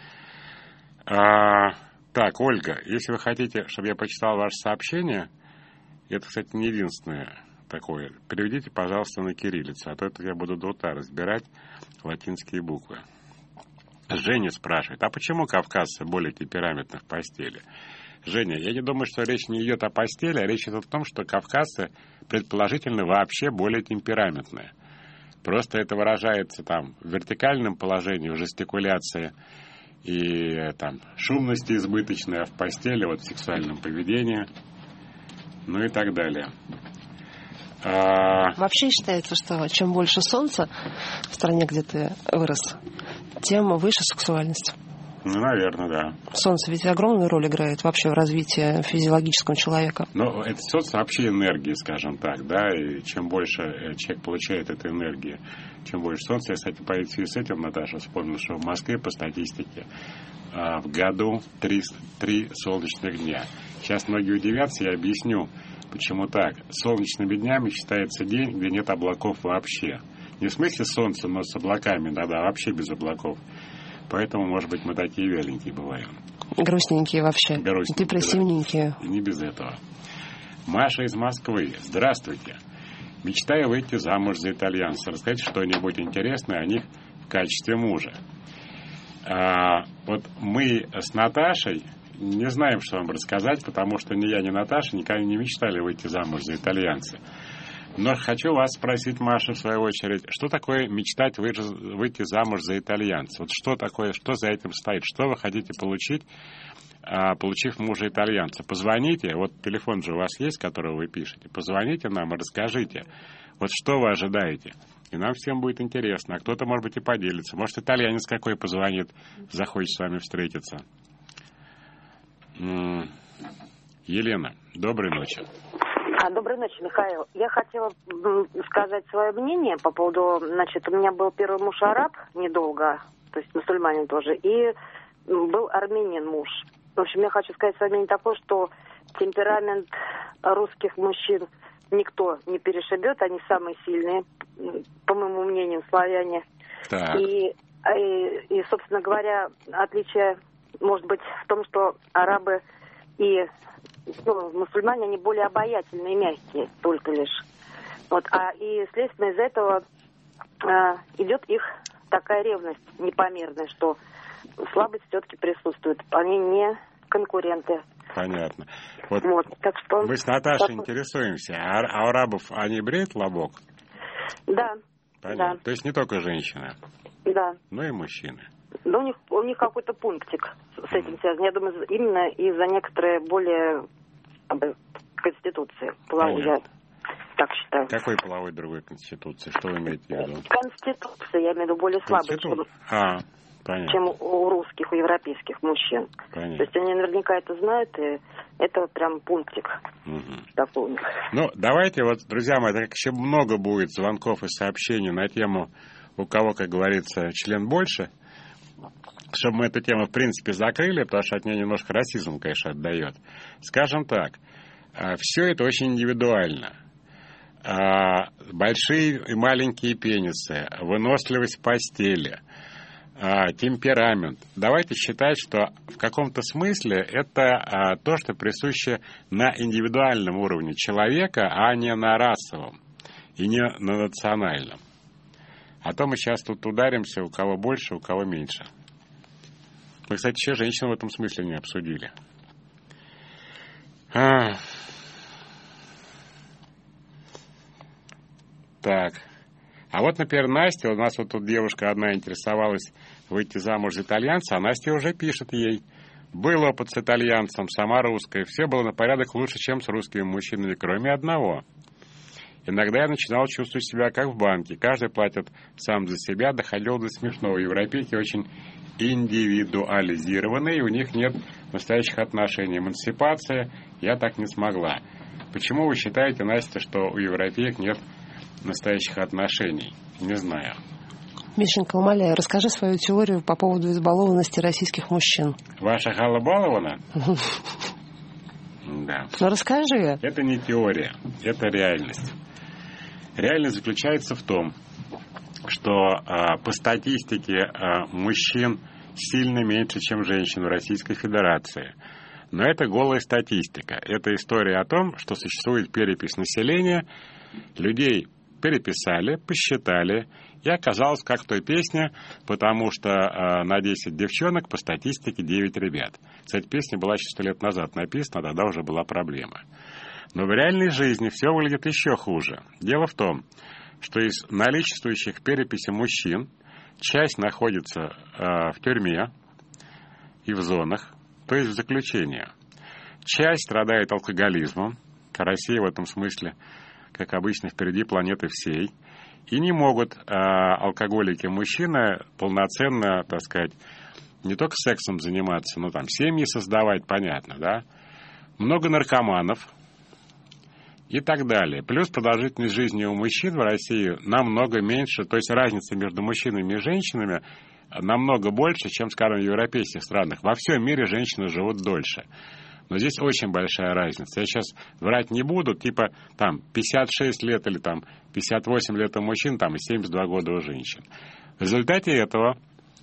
Так, Ольга, если вы хотите, чтобы я почитал ваше сообщение, это, кстати, не единственное такое, переведите, пожалуйста, на кириллицу, а то это я буду до утра разбирать латинские буквы. Женя спрашивает, а почему кавказцы более темпераментны в постели? Женя, я не думаю, что речь не идет о постели, а речь идет о том, что кавказцы предположительно вообще более темпераментные. Просто это выражается там в вертикальном положении, в жестикуляции и там шумности избыточной, а в постели вот в сексуальном поведении, ну и так далее. Вообще считается, что чем больше солнца в стране, где ты вырос, тем выше сексуальность. Ну, наверное, да. Солнце ведь огромную роль играет вообще в развитии физиологического человека. Ну, это солнце вообще энергия, скажем так, да, и чем больше человек получает этой энергии, чем больше солнца. Я, кстати, по связи с этим, Наташа, вспомнил, что в Москве по статистике в году 3 солнечных дня. Сейчас многие удивятся, я объясню, почему так. Солнечными днями считается день, где нет облаков вообще. Не в смысле солнца, но с облаками, да, вообще без облаков. Поэтому, может быть, мы такие вяленькие бываем. Грустненькие вообще. Грустненькие, депрессивненькие. Да. Не без этого. Маша из Москвы. Здравствуйте. Мечтаю выйти замуж за итальянца. Расскажите что-нибудь интересное о них в качестве мужа. Вот мы с Наташей не знаем, что вам рассказать, потому что ни я, ни Наташа никогда не мечтали выйти замуж за итальянца. Но хочу вас спросить, Маша, в свою очередь, что такое мечтать выйти замуж за итальянца? Вот что такое, что за этим стоит? Что вы хотите получить, получив мужа итальянца? Позвоните, вот телефон же у вас есть, который вы пишете. Позвоните нам и расскажите, вот что вы ожидаете. И нам всем будет интересно. А кто-то, может быть, и поделится. Может, итальянец какой позвонит, захочет с вами встретиться. Елена, доброй ночи. Доброй ночи, Михаил. Я хотела сказать свое мнение по поводу, значит, у меня был первый муж араб недолго, то есть мусульманин тоже, и был армянин муж. В общем, я хочу сказать свое мнение такое, что темперамент русских мужчин никто не перешибет, они самые сильные, по моему мнению, славяне. Так. И, собственно говоря, отличие может быть в том, что арабы и мусульмане, они более обаятельные и мягкие, только лишь. Вот, и следственно из этого идет их такая ревность непомерная, что слабость все-таки присутствует. Они не конкуренты. Понятно. Вот так что, мы с Наташей интересуемся. А у арабов они бреют лобок? Да. Понятно. Да. То есть не только женщины? Да. Но и мужчины. Да, у них какой-то пунктик с этим связан. Я думаю, именно из-за некоторой более конституции половой, я так считаю. Какой половой другой конституции? Что вы имеете в виду? Конституция, я имею в виду, более слабая, чем у русских, у европейских мужчин. Понятно. То есть они наверняка это знают, и это прям пунктик такой у них. Ну, давайте вот, друзья мои, так как еще много будет звонков и сообщений на тему у кого, как говорится, член больше, чтобы мы эту тему, в принципе, закрыли, потому что от нее немножко расизм, конечно, отдает. Скажем так, все это очень индивидуально. Большие и маленькие пенисы, выносливость в постели, темперамент. Давайте считать, что в каком-то смысле это то, что присуще на индивидуальном уровне человека, а не на расовом и не на национальном. А то мы сейчас тут ударимся, у кого больше, у кого меньше. Мы, кстати, еще женщин в этом смысле не обсудили. Так. А вот, например, Настя, у нас вот тут девушка одна интересовалась выйти замуж за итальянца, а Настя уже пишет ей. Был опыт с итальянцем, сама русская. Все было на порядок лучше, чем с русскими мужчинами, кроме одного. Иногда я начинал чувствовать себя как в банке. Каждый платит сам за себя, доходил до смешного. Европейки очень индивидуализированные, и у них нет настоящих отношений. Эмансипация я так не смогла. Почему вы считаете, Настя, что у европеек нет настоящих отношений? Не знаю. Мишенька, умоляю, расскажи свою теорию по поводу избалованности российских мужчин. Ваша Галла Балована? Да. Ну, расскажи. Это не теория, это реальность. Реальность заключается в том, что по статистике мужчин сильно меньше, чем женщин в Российской Федерации. Но это голая статистика. Это история о том, что существует перепись населения, людей переписали, посчитали, и оказалось, как в той песне, потому что на 10 девчонок по статистике 9 ребят. Кстати, песня была еще 100 лет назад написана, тогда уже была проблема. Но в реальной жизни все выглядит еще хуже. Дело в том, что из наличествующих в переписи мужчин часть находится в тюрьме и в зонах, то есть в заключении. Часть страдает алкоголизмом. Россия в этом смысле, как обычно, впереди планеты всей. И не могут алкоголики-мужчины полноценно, так сказать, не только сексом заниматься, но там семьи создавать, понятно, да? Много наркоманов и так далее. Плюс продолжительность жизни у мужчин в России намного меньше, то есть разница между мужчинами и женщинами намного больше, чем, скажем, в европейских странах. Во всем мире женщины живут дольше. Но здесь очень большая разница. Я сейчас врать не буду, типа там 56 лет или там 58 лет у мужчин, там и 72 года у женщин. В результате этого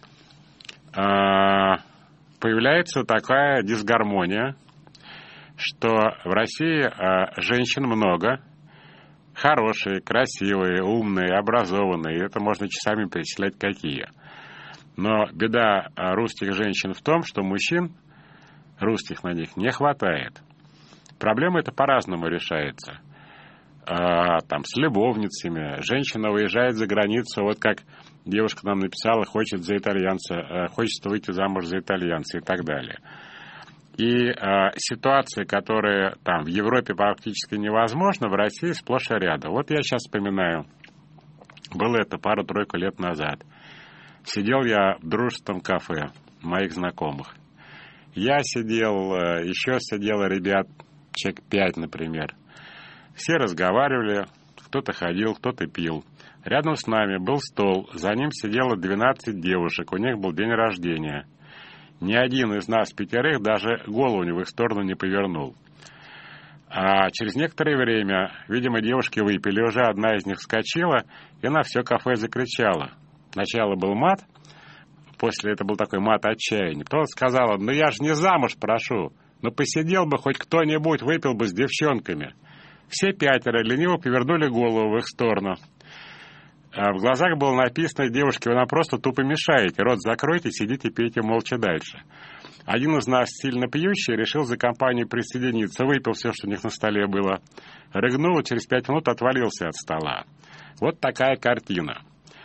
появляется такая дисгармония, что в России женщин много, хорошие, красивые, умные, образованные. Это можно часами перечислять какие. Но беда русских женщин в том, что мужчин русских на них не хватает. Проблема эта по-разному решается. Там с любовницами. Женщина уезжает за границу, вот как девушка нам написала, хочет выйти замуж за итальянца и так далее. И ситуации, которые там в Европе практически невозможны, в России сплошь и рядом. Вот я сейчас вспоминаю, было это пару-тройку лет назад. Сидел я в дружественном кафе моих знакомых. Я сидел, еще сидело ребят, человек 5, например. Все разговаривали, кто-то ходил, кто-то пил. Рядом с нами был стол, за ним сидело 12 девушек, у них был день рождения. Ни один из нас 5 даже голову в их сторону не повернул. А через некоторое время, видимо, девушки выпили, уже одна из них вскочила и на все кафе закричала. Сначала был мат, после это был такой мат отчаяния. Потом сказала, ну я же не замуж прошу, ну посидел бы хоть кто-нибудь, выпил бы с девчонками. Все 5 лениво повернули голову в их сторону. А в глазах было написано, девушки, вы нам просто тупо мешаете, рот закройте, сидите, пейте молча дальше. Один из нас, сильно пьющий, решил за компанию присоединиться, выпил все, что у них на столе было, рыгнул и через 5 минут отвалился от стола. Вот такая картина.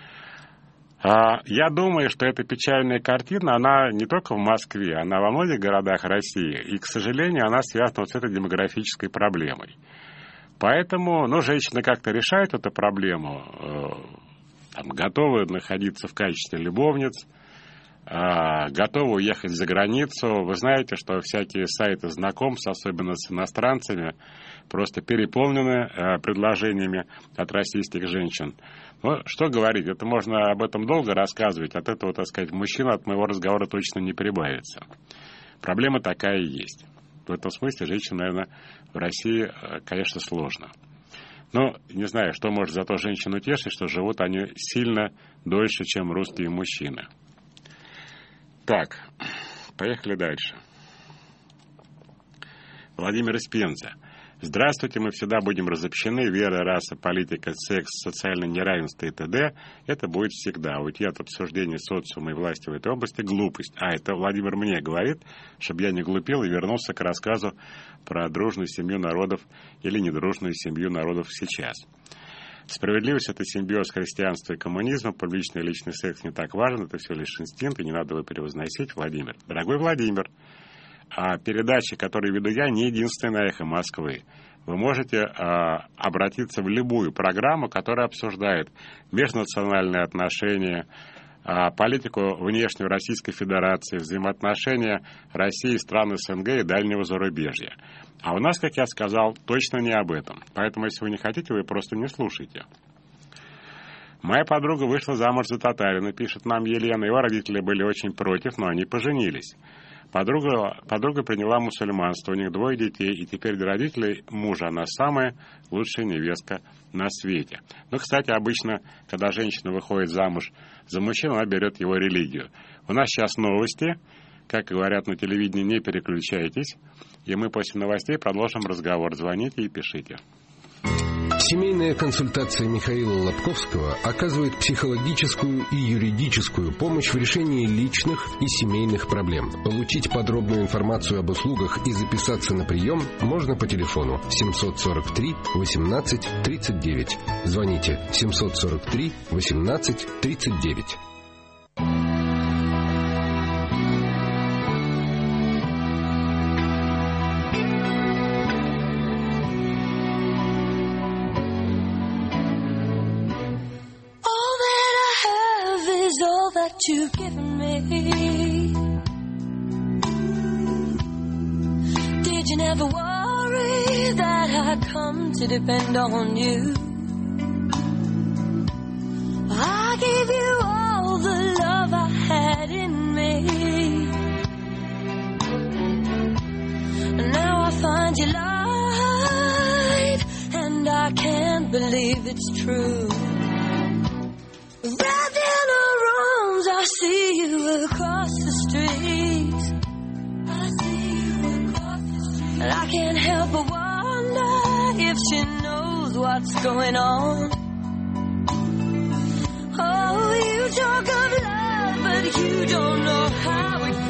Я думаю, что эта печальная картина, она не только в Москве, она во многих городах России, и, к сожалению, она связана вот с этой демографической проблемой. Поэтому, женщины как-то решают эту проблему, готовы находиться в качестве любовниц, готовы уехать за границу. Вы знаете, что всякие сайты знакомств, особенно с иностранцами, просто переполнены предложениями от российских женщин. Ну, что говорить, это можно об этом долго рассказывать, от этого, так сказать, мужчина от моего разговора точно не прибавится. Проблема такая и есть. В этом смысле женщин, наверное, в России, конечно, сложно. Но не знаю, что может зато женщин утешить, что живут они сильно дольше, чем русские мужчины. Так, поехали дальше. Владимир из Пензы. Здравствуйте, мы всегда будем разобщены. Вера, раса, политика, секс, социальное неравенство и т.д. Это будет всегда. Уйти от обсуждения социума и власти в этой области – глупость. Это Владимир мне говорит, чтобы я не глупел и вернулся к рассказу про дружную семью народов или недружную семью народов сейчас. Справедливость – это симбиоз христианства и коммунизма. Публичный и личный секс не так важен. Это всего лишь инстинкт, и не надо его превозносить. Владимир. Дорогой Владимир, передачи, которые веду я, не единственная на «Эхо Москвы». Вы можете обратиться в любую программу, которая обсуждает межнациональные отношения, политику внешнюю Российской Федерации, взаимоотношения России, стран СНГ и дальнего зарубежья. А у нас, как я сказал, точно не об этом. Поэтому, если вы не хотите, вы просто не слушайте. Моя подруга вышла замуж за татарина, пишет нам Елена. Его родители были очень против, но они поженились. Подруга приняла мусульманство, у них 2 детей, и теперь для родителей мужа она самая лучшая невестка на свете. Кстати, обычно, когда женщина выходит замуж за мужчину, она берет его религию. У нас сейчас новости, как говорят на телевидении, не переключайтесь, и мы после новостей продолжим разговор. Звоните и пишите. Семейная консультация Михаила Лобковского оказывает психологическую и юридическую помощь в решении личных и семейных проблем. Получить подробную информацию об услугах и записаться на прием можно по телефону 743 18 39. Звоните 743 18 39. You've given me. you never worry that I come to depend on you. I gave you all the love I had in me. Now I find you lied, and I can't believe it's true. Wrapped in her arms, I see you across the street. I see you across the street. And I can't help but wonder if she knows what's going on. Oh, you talk of love, but you don't know how it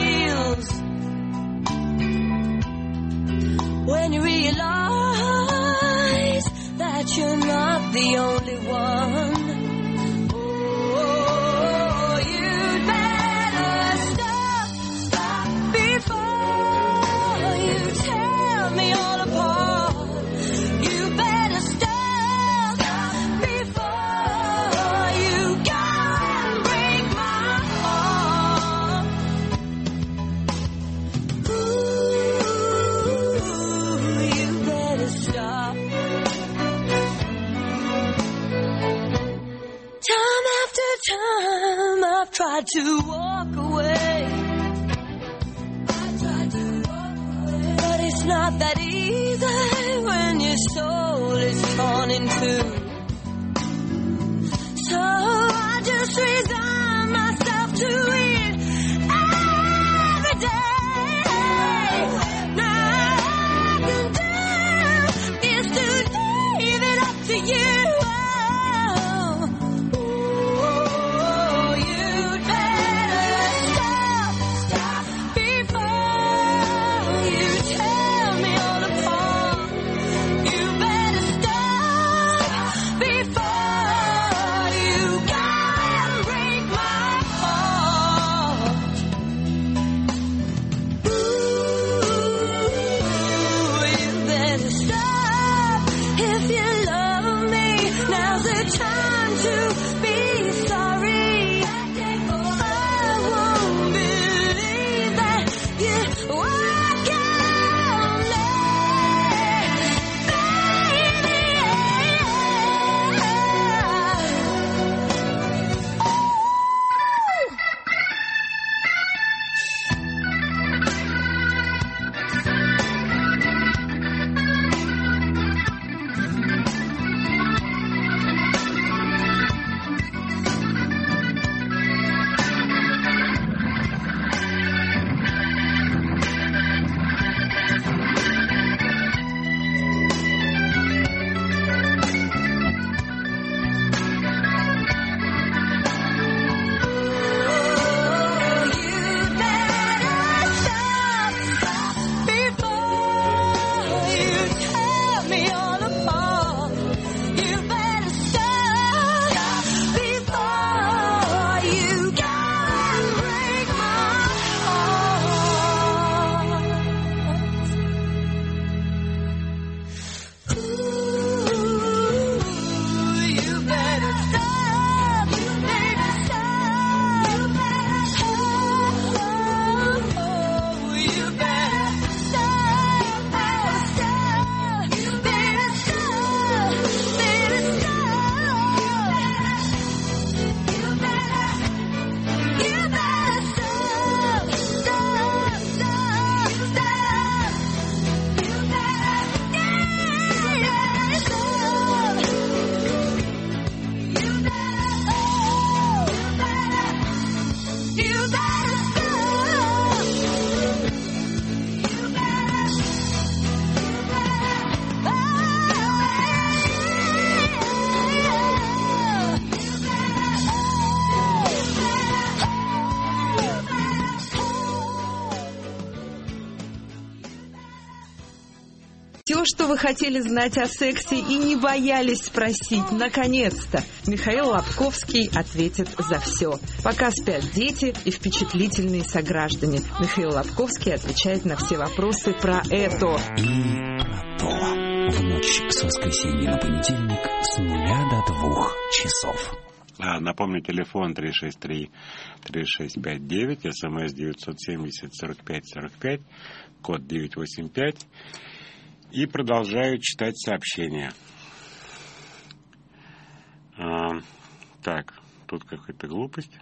feels. When you realize that you're not the only one. Oh, you'd better stop before you tear me all apart. You better stop before you go and break my heart. Ooh, you better stop. Time after time I've tried to walk away. But it's not that easy when your soul is torn in two. So I just resign myself to it every day. Now all I can do is to leave it up to you. Oh, you'd better stop before you tear me all apart. You better stop before you go and break my heart. Ooh, you better stop if you love me. Now's the time to be sorry. I won't believe that you walk on me, Все, что вы хотели знать о сексе и не боялись спросить, наконец-то, Михаил Лобковский ответит за все. Пока спят дети и впечатлительные сограждане, Михаил Лобковский отвечает на все вопросы про это. И про то. В ночь с воскресенья на понедельник с 0 до 2 часов. Напомню, телефон 363-3659, СМС 970-45-45, код 985. И продолжаю читать сообщения. Так, тут какая-то глупость.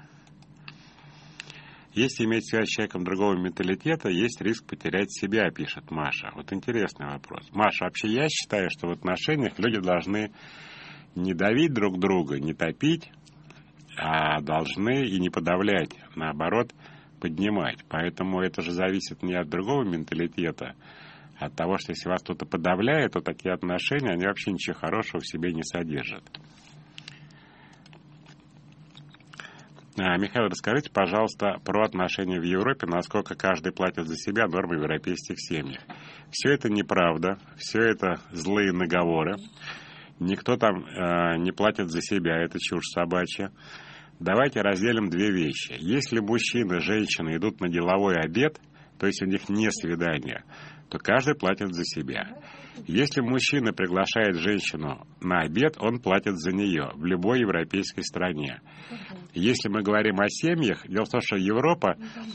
Если иметь связь с человеком другого менталитета, есть риск потерять себя, пишет Маша. Вот интересный вопрос. Маша, вообще я считаю, что в отношениях люди должны не давить друг друга, не топить, а должны и не подавлять, наоборот, поднимать. Поэтому это же зависит не от другого менталитета, а от того, что если вас кто-то подавляет, то такие отношения, они вообще ничего хорошего в себе не содержат. Михаил, расскажите, пожалуйста, про отношения в Европе, насколько каждый платит за себя, нормы в европейских семьях. Все это неправда, все это злые наговоры. Никто там не платит за себя, это чушь собачья. Давайте разделим две вещи. Если мужчина и женщина идут на деловой обед, то есть у них не свидание, то каждый платит за себя. Если мужчина приглашает женщину на обед, он платит за нее в любой европейской стране. Если мы говорим о семьях, дело в том, что Европа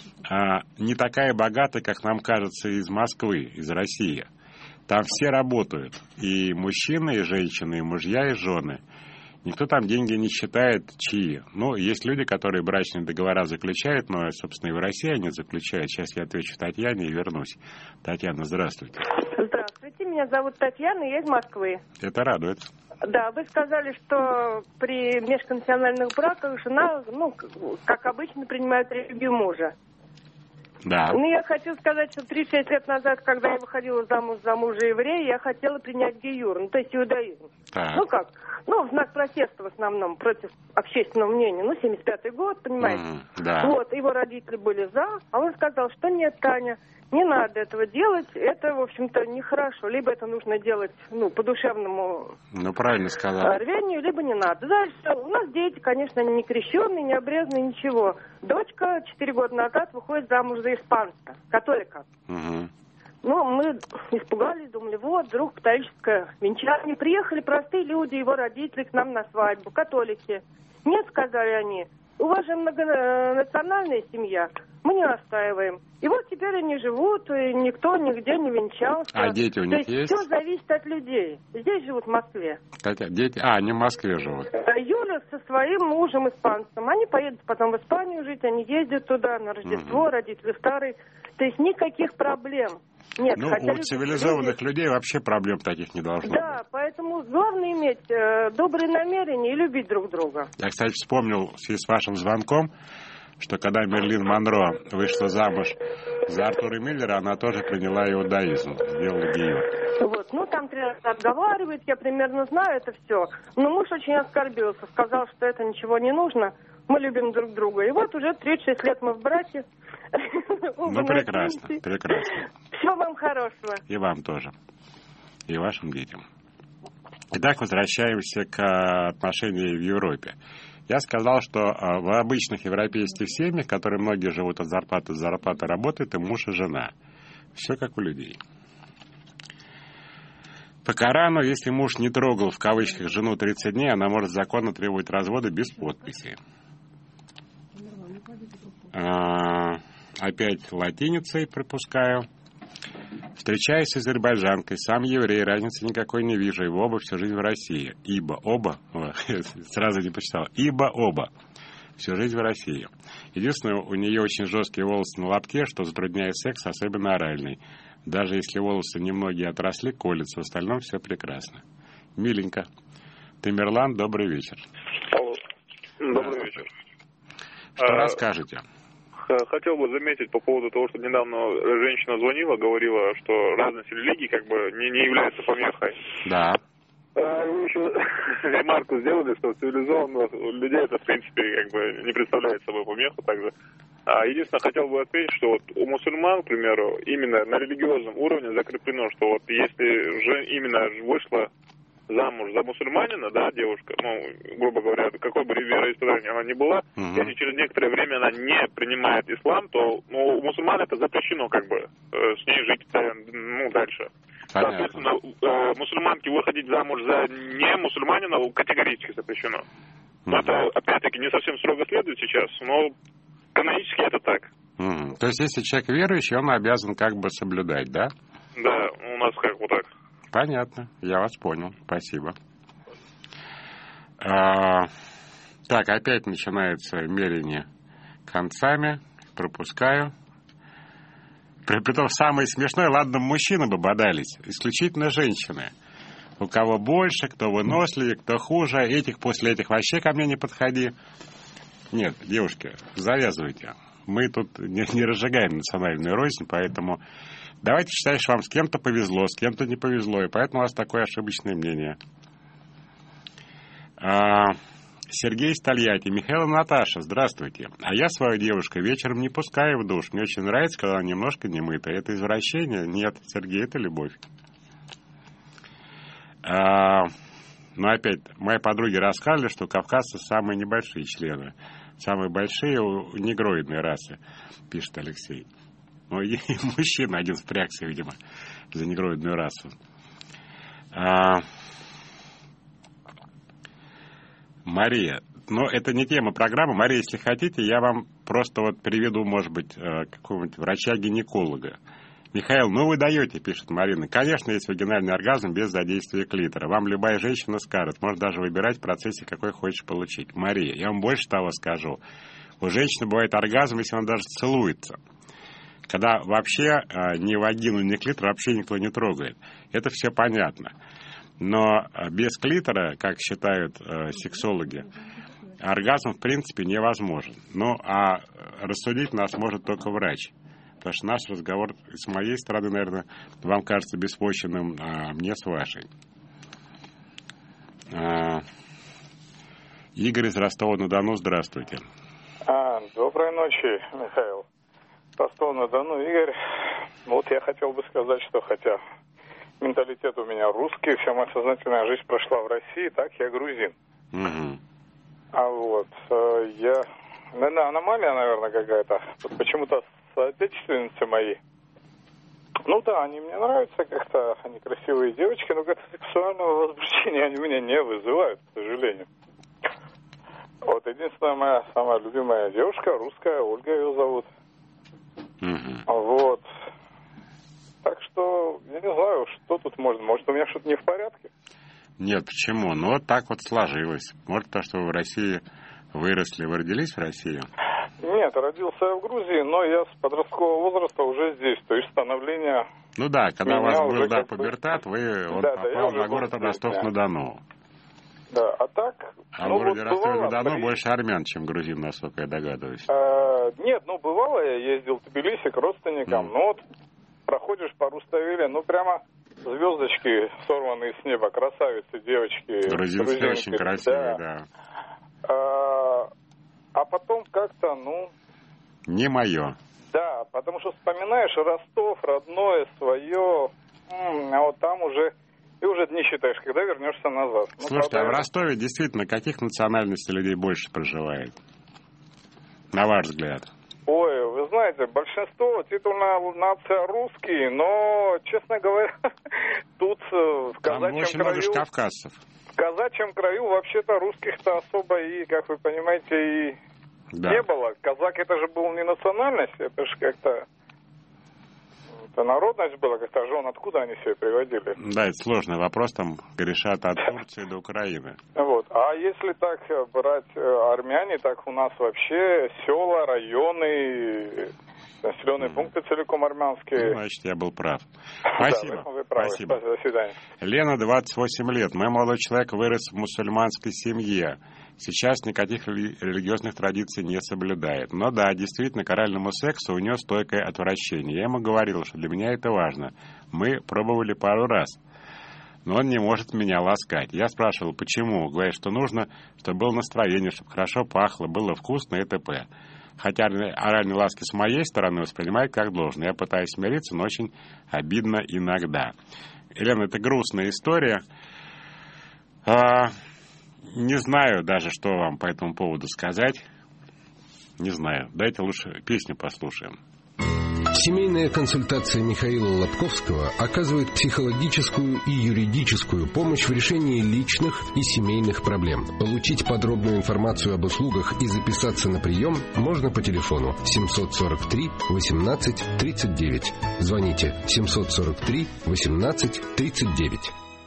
не такая богатая, как нам кажется, из Москвы, из России. Там все работают, и мужчины, и женщины, и мужья, и жены. Никто там деньги не считает, чьи. Ну, есть люди, которые брачные договора заключают, но, собственно, и в России они заключают. Сейчас я отвечу Татьяне и вернусь. Татьяна, здравствуйте. Здравствуйте, меня зовут Татьяна, я из Москвы. Это радует. Да, вы сказали, что при межконфессиональных браках жена, как обычно, принимает религию мужа. Да. Ну, я хочу сказать, что 36 лет назад, когда я выходила замуж за мужа еврея, я хотела принять геюр, то есть иудаизм. Так. В знак протеста в основном, против общественного мнения. 75-й год, понимаете? Да. Вот, его родители были за, а он сказал, что нет, Таня, не надо этого делать, это, в общем-то, нехорошо. Либо это нужно делать, по душевному правильно сказал. рвению, либо не надо. Дальше у нас дети, конечно, не крещенные, не обрезанные, ничего. Дочка 4 года назад выходит замуж за испанца, католика. Угу. Мы испугались, думали, вдруг католическое венчание. Приехали простые люди, его родители к нам на свадьбу, католики. Нет, сказали они, у вас же многонациональная семья, мы не настаиваем. И вот теперь они живут, и никто нигде не венчался. А дети у них есть? Все зависит от людей. Здесь живут в Москве. Дети? Они в Москве живут. Юля со своим мужем испанцем. Они поедут потом в Испанию жить, они ездят туда на Рождество, родители старые. То есть никаких проблем. Нет, у цивилизованных людей вообще проблем таких не должно быть. Да, поэтому главное иметь добрые намерения и любить друг друга. Я, кстати, вспомнил в связи с вашим звонком, что когда Мерлин Монро вышла замуж за Артура Миллера, она тоже приняла иудаизм, сделала геюр. Там 3 раза отговаривает, я примерно знаю это все. Но муж очень оскорбился, сказал, что это ничего не нужно, мы любим друг друга. И вот уже 36 лет мы в браке. Прекрасно. Всего вам хорошего. И вам тоже. И вашим детям. Итак, возвращаемся к отношениям в Европе. Я сказал, что в обычных европейских семьях, в которых многие живут от зарплаты до зарплаты, работают и муж, и жена. Все как у людей. По Корану, если муж не трогал, в кавычках, жену 30 дней, она может законно требовать развода без подписи. Опять латиницей пропускаю. Встречаюсь с азербайджанкой, сам еврей, разницы никакой не вижу, и оба всю жизнь в России. Сразу не почитал. Оба всю жизнь в России. Единственное, у нее очень жесткие волосы на лобке, что затрудняет секс, особенно оральный. Даже если волосы немногие отросли, колются, в остальном все прекрасно. Миленько. Тамерлан, добрый вечер. Алло. Добрый вечер. Что расскажете? Хотел бы заметить по поводу того, что недавно женщина звонила, говорила, что разность религий не является помехой. Да. Вы еще ремарку сделали, что цивилизованных людей это, в принципе, не представляет собой помеху также. Единственное, хотел бы отметить, что у мусульман, к примеру, именно на религиозном уровне закреплено, что если именно вышла замуж за мусульманина, девушка, грубо говоря, какой бы вероисповедания она ни была, если через некоторое время она не принимает ислам, то у мусульман это запрещено с ней жить дальше. Соответственно, мусульманке выходить замуж за не мусульманина категорически запрещено. Это, опять-таки, не совсем строго следует сейчас, но канонически это так. То есть, если человек верующий, он обязан как бы соблюдать, да? Да, у нас как вот так. Понятно, я вас понял, спасибо. Так, опять начинается мерение концами, пропускаю. Притом самое смешное, ладно, мужчины бы бодались, исключительно женщины. У кого больше, кто выносливее, кто хуже, после этих вообще ко мне не подходи. Нет, девушки, завязывайте. Мы тут не разжигаем национальную рознь, поэтому давайте считать, что вам с кем-то повезло, с кем-то не повезло, и поэтому у вас такое ошибочное мнение. Сергей из Тольятти. Михаил и Наташа, здравствуйте. А я свою девушку вечером не пускаю в душ. Мне очень нравится, когда она немножко не мытая. Это извращение? Нет, Сергей, это любовь. Но опять, мои подруги рассказывали, что кавказцы самые небольшие члены. Самые большие у негроидной расы, пишет Алексей. Ну, и мужчина один впрягся, видимо, за негроидную расу. Мария, но это не тема программы. Мария, если хотите, я вам просто вот приведу, может быть, какого-нибудь врача-гинеколога. Михаил, ну вы даете, пишет Марина. Конечно, есть вагинальный оргазм без задействия клитора. Вам любая женщина скажет. Может даже выбирать в процессе, какой хочешь получить. Мария, я вам больше того скажу. У женщины бывает оргазм, если она даже целуется. Когда вообще ни вагину, ни клитор вообще никто не трогает. Это все понятно. Но без клитора, как считают сексологи, оргазм в принципе невозможен. Ну, а рассудить нас может только врач. Потому что наш разговор с моей стороны, наверное, вам кажется беспочвенным, а мне с вашей. Игорь из Ростова-на-Дону, здравствуйте. Доброй ночи, Михаил. Ростов-на-Дону, Игорь. Вот я хотел бы сказать, что хотя менталитет у меня русский, вся моя сознательная жизнь прошла в России, так я грузин. А вот я... Наверное, аномалия, наверное, какая-то. Вот почему-то соотечественницы мои. Ну да, они мне нравятся как-то, они красивые девочки, но как-то сексуального возбуждения они меня не вызывают, к сожалению. Вот единственная моя самая любимая девушка, русская, Ольга ее зовут. Вот. Так что, я не знаю, что тут может. Может, у меня что-то не в порядке? Нет, почему? Ну, вот так вот сложилось. Может, то, что вы в России выросли. Вы родились в России? Нет, родился я в Грузии, но я с подросткового возраста уже здесь. То есть становление... Ну да, когда у вас был пубертат, он попал на город Ростов-на-Дону. Да, а так... А в городе Ростов-на-Дону больше армян, чем грузин, насколько я догадываюсь. Нет, бывало, я ездил в Тбилиси к родственникам, но вот проходишь по Руставели, прямо звездочки, сорванные с неба, красавицы, девочки. Грузинские очень красивые, да. А потом как-то, не мое. Да, потому что вспоминаешь Ростов, родное, свое, а вот там уже... Ты уже не считаешь, когда вернешься назад. Слушайте, а в Ростове действительно каких национальностей людей больше проживает? На ваш взгляд? Ой, вы знаете, большинство титульная нация русские, но, честно говоря, тут в казачьем краю... много кавказцев. В казачьем краю вообще-то русских-то особо и, как вы понимаете, и не было. Казак это же был не национальность, это же как-то... Это народность была, как-то жен, откуда они себе приводили? Да, это сложный вопрос, там грешат от Турции до Украины. Вот, а если так брать армяне, так у нас вообще села, районы, населенные пункты целиком армянские. Значит, я был прав. Спасибо. Да, вы правы. Спасибо. До свидания. Лена, 28 лет. Мой молодой человек вырос в мусульманской семье. Сейчас никаких религиозных традиций не соблюдает. Но да, действительно, к оральному сексу у него стойкое отвращение. Я ему говорил, что для меня это важно. Мы пробовали пару раз. Но он не может меня ласкать. Я спрашивал, почему. Говорит, что нужно, чтобы было настроение, чтобы хорошо пахло, было вкусно и т.п. Хотя оральные ласки с моей стороны воспринимают как должное. Я пытаюсь смириться, но очень обидно иногда. Елена, это грустная история. Не знаю даже, что вам по этому поводу сказать. Не знаю. Давайте лучше песню послушаем. Семейная консультация Михаила Лобковского оказывает психологическую и юридическую помощь в решении личных и семейных проблем. Получить подробную информацию об услугах и записаться на прием можно по телефону 743 18 39. Звоните 743 18 39.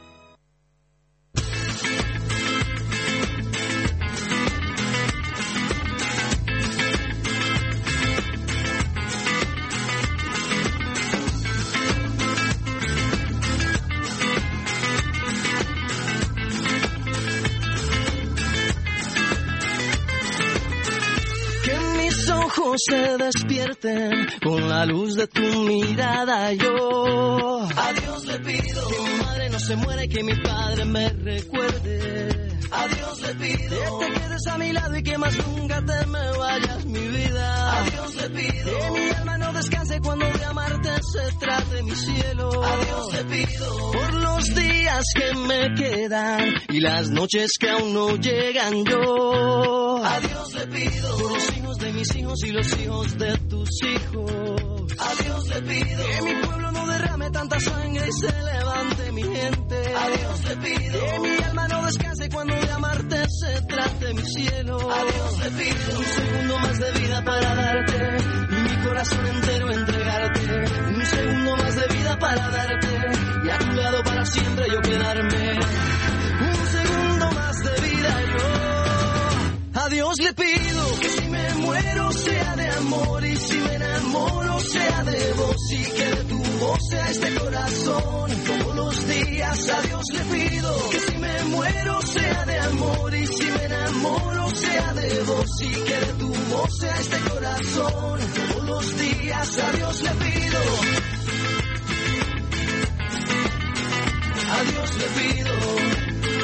Se despierten con la luz de tu mirada. Yo a Dios le pido que mi madre no se muera y que mi padre me recuerde. A Dios le pido que te quedes a mi lado y que más nunca te me vayas, mi vida. A Dios le pido que mi alma no descanse cuando de amarte se trate, mi cielo. A Dios le pido por los días que me quedan y las noches que aún no llegan. Yo a Dios le pido por los hijos de mis hijos y los hijos de tus hijos. A Dios le pido que mi pueblo no derrame tanta sangre y se levante mi gente. A Dios le pido que mi alma no descanse cuando de amarte se trate, mi cielo. A Dios le pido un segundo más de vida para darte y mi corazón entero entregarte. Un segundo más de vida para darte y a tu lado para siempre yo quedarme. Un segundo más de vida yo. A Dios le pido que si me muero sea de amor y si me enamoro sea de vos y que de tu voz sea este corazón todos los días. A Dios le pido que si me muero sea de amor y si me enamoro sea de vos y que de tu voz sea este corazón todos los días. A Dios le pido. A Dios le pido.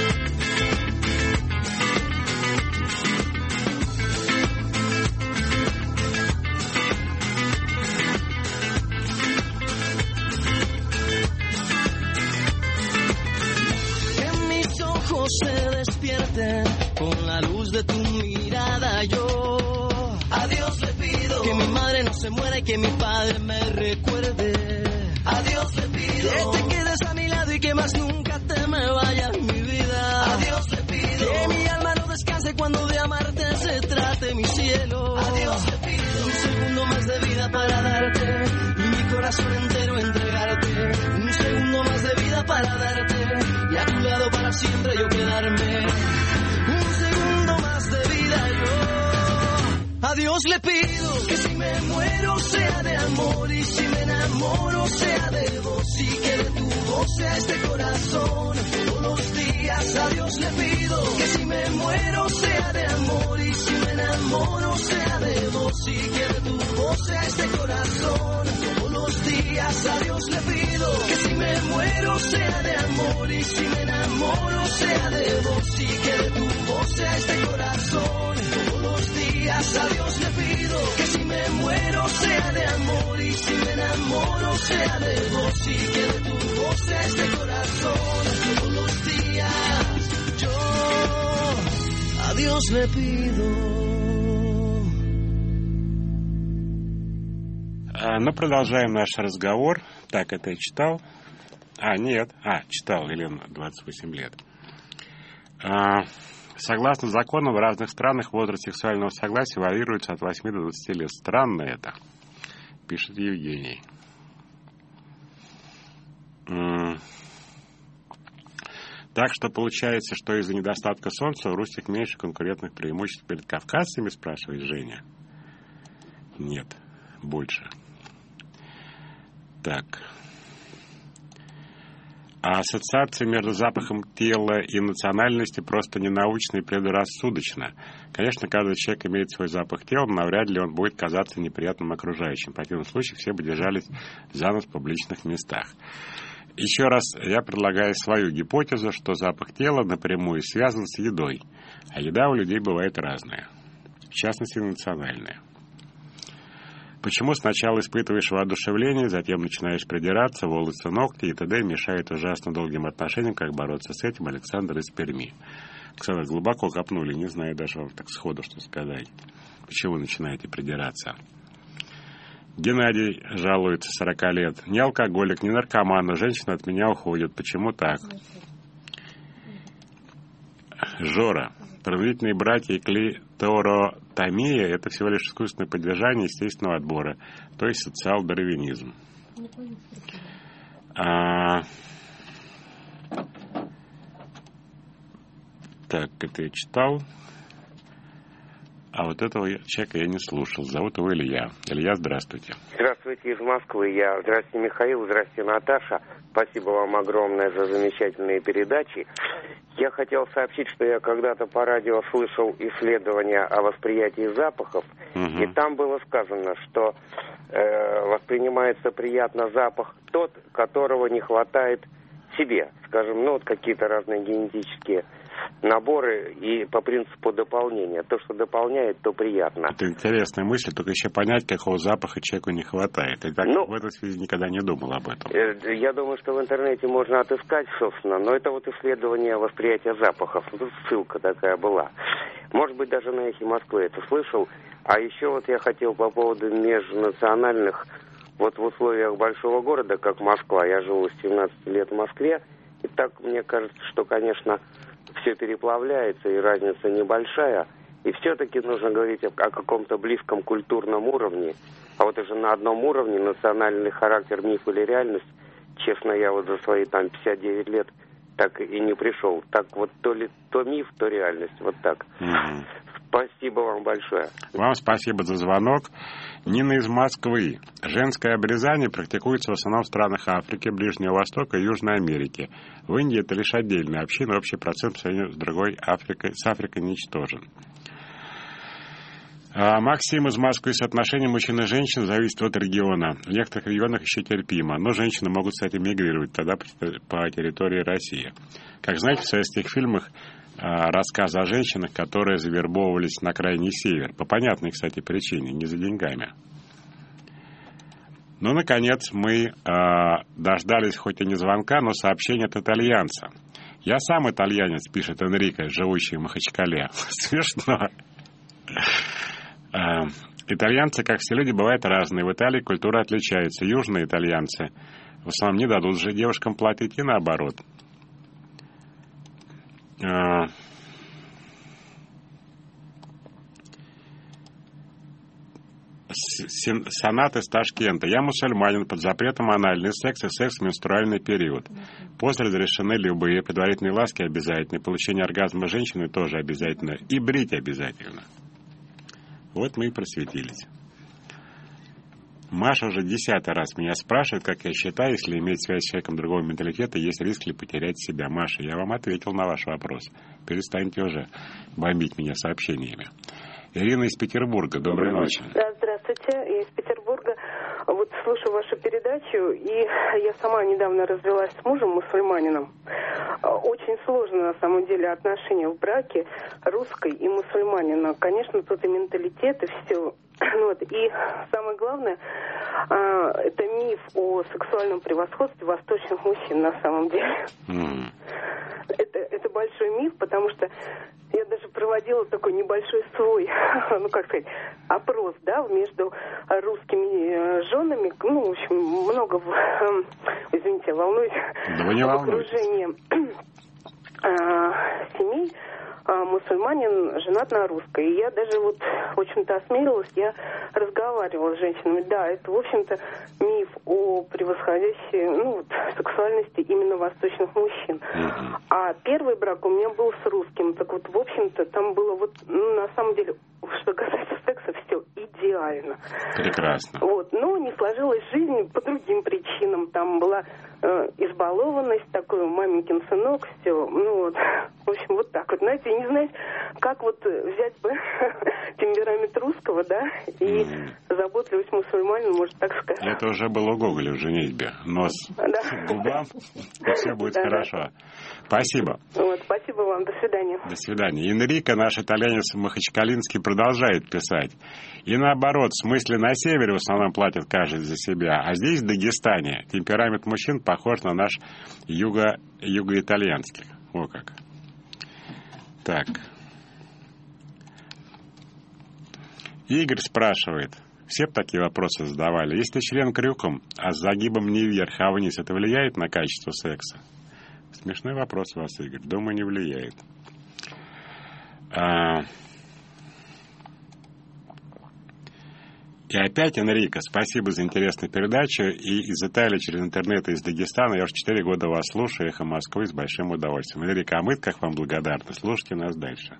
Se despierten con la luz de tu mirada. Yo a Dios le pido que mi madre no se muera y que mi padre me recuerde. A Dios le pido que te quedes a mi lado y que más nunca te me vayas, mi vida. A Dios le pido que mi alma no descanse cuando de amarte se trate, mi cielo. A Dios le pido un segundo más de vida para darte y mi corazón entero entregarte. Un segundo más de vida para darte y a tu lado para siempre yo quedarme. Un segundo más de vida yo. A Dios le pido que si me muero sea de amor y si me enamoro sea de vos y que de tu voz sea este corazón todos los días. A Dios le pido que si me muero sea de amor y si me enamoro sea de vos y que de tu voz sea este corazón todos los días. A Dios le pido que si me muero sea de amor y si me enamoro sea de vos y que de tu voz sea este corazón todos los días. A Dios le pido que si me muero sea de amor y si me enamoro sea de vos y que de tu voz sea este corazón todos los días. Yo a Dios le pido. Ну, продолжаем наш разговор. Так, это я читал. Читал, Елена, 28 лет. Согласно закону, в разных странах возраст сексуального согласия варьируется от 8 до 20 лет. Странно это, пишет Евгений. Так что получается, что из-за недостатка солнца у русских меньше конкурентных преимуществ перед кавказцами, спрашивает Женя. Нет, больше. Так. А ассоциация между запахом тела и национальностью просто ненаучна и предрассудочна. Конечно, каждый человек имеет свой запах тела, но навряд ли он будет казаться неприятным окружающим. В противном случае все бы держались за нос в публичных местах. Еще раз я предлагаю свою гипотезу, что запах тела напрямую связан с едой. А еда у людей бывает разная. В частности, национальная. Почему сначала испытываешь воодушевление, затем начинаешь придираться, волосы, ногти и т.д. мешает ужасно долгим отношениям, как бороться с этим? Александр из Перми. Кстати, глубоко копнули, не знаю даже вам так сходу, что сказать. Почему начинаете придираться? Геннадий жалуется, 40 лет. Не алкоголик, не наркоман, но женщина от меня уходит. Почему так? Жора. Принудительные браки и клиторотомия – это всего лишь искусственное поддержание естественного отбора, то есть социал-дарвинизм. Так, это я читал. А вот этого человека я не слушал. Зовут его Илья. Илья, здравствуйте. Здравствуйте, из Москвы. Здравствуйте, Михаил. Здравствуйте, Наташа. Спасибо вам огромное за замечательные передачи. Я хотел сообщить, что я когда-то по радио слышал исследования о восприятии запахов, и там было сказано, что воспринимается приятно запах тот, которого не хватает себе. Скажем, вот какие-то разные генетические наборы и по принципу дополнения. То, что дополняет, то приятно. Это интересная мысль, только еще понять, какого запаха человеку не хватает. Я так в этой связи никогда не думал об этом. Я думаю, что в интернете можно отыскать, собственно, но это вот исследование восприятия запахов. Тут ссылка такая была. Может быть, даже на «Эхе Москвы» это слышал. А еще вот я хотел по поводу межнациональных, вот в условиях большого города, как Москва, я живу с 17 лет в Москве, и так мне кажется, что, конечно, все переплавляется, и разница небольшая. И все-таки нужно говорить о каком-то близком культурном уровне. А вот уже на одном уровне национальный характер, миф или реальность, честно, я вот за свои 59 лет так и не пришел. Так вот то миф, то реальность. Вот так. Спасибо вам большое. Вам спасибо за звонок. Нина из Москвы. Женское обрезание практикуется в основном в странах Африки, Ближнего Востока и Южной Америки. В Индии это лишь отдельная община, общий процент по сравнению с другой Африкой, с Африкой ничтожен. Максим из Москвы. Соотношение мужчин и женщин зависит от региона. В некоторых регионах еще терпимо, но женщины могут, кстати, мигрировать тогда по территории России. Как знаете, в советских фильмах рассказы о женщинах, которые завербовывались на крайний север. По понятной, кстати, причине, не за деньгами. Ну, наконец, мы дождались хоть и не звонка, но сообщения от итальянца. Я сам итальянец, пишет Энрико, живущий в Махачкале. Смешно. Итальянцы, как все люди, бывают разные. В Италии культура отличается. Южные итальянцы в основном не дадут же девушкам платить, и наоборот. Сонат из Ташкента. Я мусульманин, под запретом анальный секс и секс в менструальный период. После разрешены любые предварительные ласки обязательны. Получение оргазма женщины тоже обязательно. И брить обязательно. Вот мы и просветились. Маша уже 10-й раз меня спрашивает, как я считаю, если иметь связь с человеком другого менталитета, есть риск ли потерять себя. Маша, я вам ответил на ваш вопрос. Перестаньте уже бомбить меня сообщениями. Ирина из Петербурга. Доброй ночи. Да, здравствуйте. Я из Петербурга. Вот слушаю вашу передачу, и я сама недавно развелась с мужем, мусульманином. Очень сложно, на самом деле, отношения в браке русской и мусульманина. Конечно, тут и менталитет, и все. Вот. И самое главное, это миф о сексуальном превосходстве восточных мужчин, на самом деле. Это большой миф, потому что я даже проводила такой небольшой свой, ну как сказать, опрос, да, между русскими женами, ну, в общем, много, извините, я волнуюсь, в окружении семей. Мусульманин женат на русской. И я даже вот, в общем-то, осмелилась, я разговаривала с женщинами. Да, это, в общем-то, миф о превосходящей, ну, вот, сексуальности именно восточных мужчин. А первый брак у меня был с русским. Так вот, в общем-то, там было вот, ну, на самом деле, что касается секса, все идеально. Прекрасно. Вот, но не сложилась жизнь по другим причинам. Там была избалованность, такой маменькин сынок, все. Ну вот, в общем, вот так вот. Знаете, не знаю, как вот взять бы темперамент русского, да, и заботливость мусульманина, может так сказать. Это уже было у Гоголя в «Женитьбе». Нос к губам, и все будет хорошо. Спасибо. Вот, спасибо вам. До свидания. До свидания. Энрико, наш итальянец махачкалинский, продолжает писать. И наоборот, в смысле на севере в основном платит каждый за себя, а здесь, в Дагестане, темперамент мужчин похож на наш юго-итальянский. О как. Так. Игорь спрашивает. все такие вопросы задавали. Если член крюком, а с загибом не вверх, а вниз, это влияет на качество секса? Смешной вопрос у вас, Игорь. Думаю, не влияет. И опять, Энрико, спасибо за интересную передачу. И из Италии, через интернет, и из Дагестана. Я уже 4 года вас слушаю, «Эхо Москвы», с большим удовольствием. Энрико, а мы как вам благодарны. Слушайте нас дальше.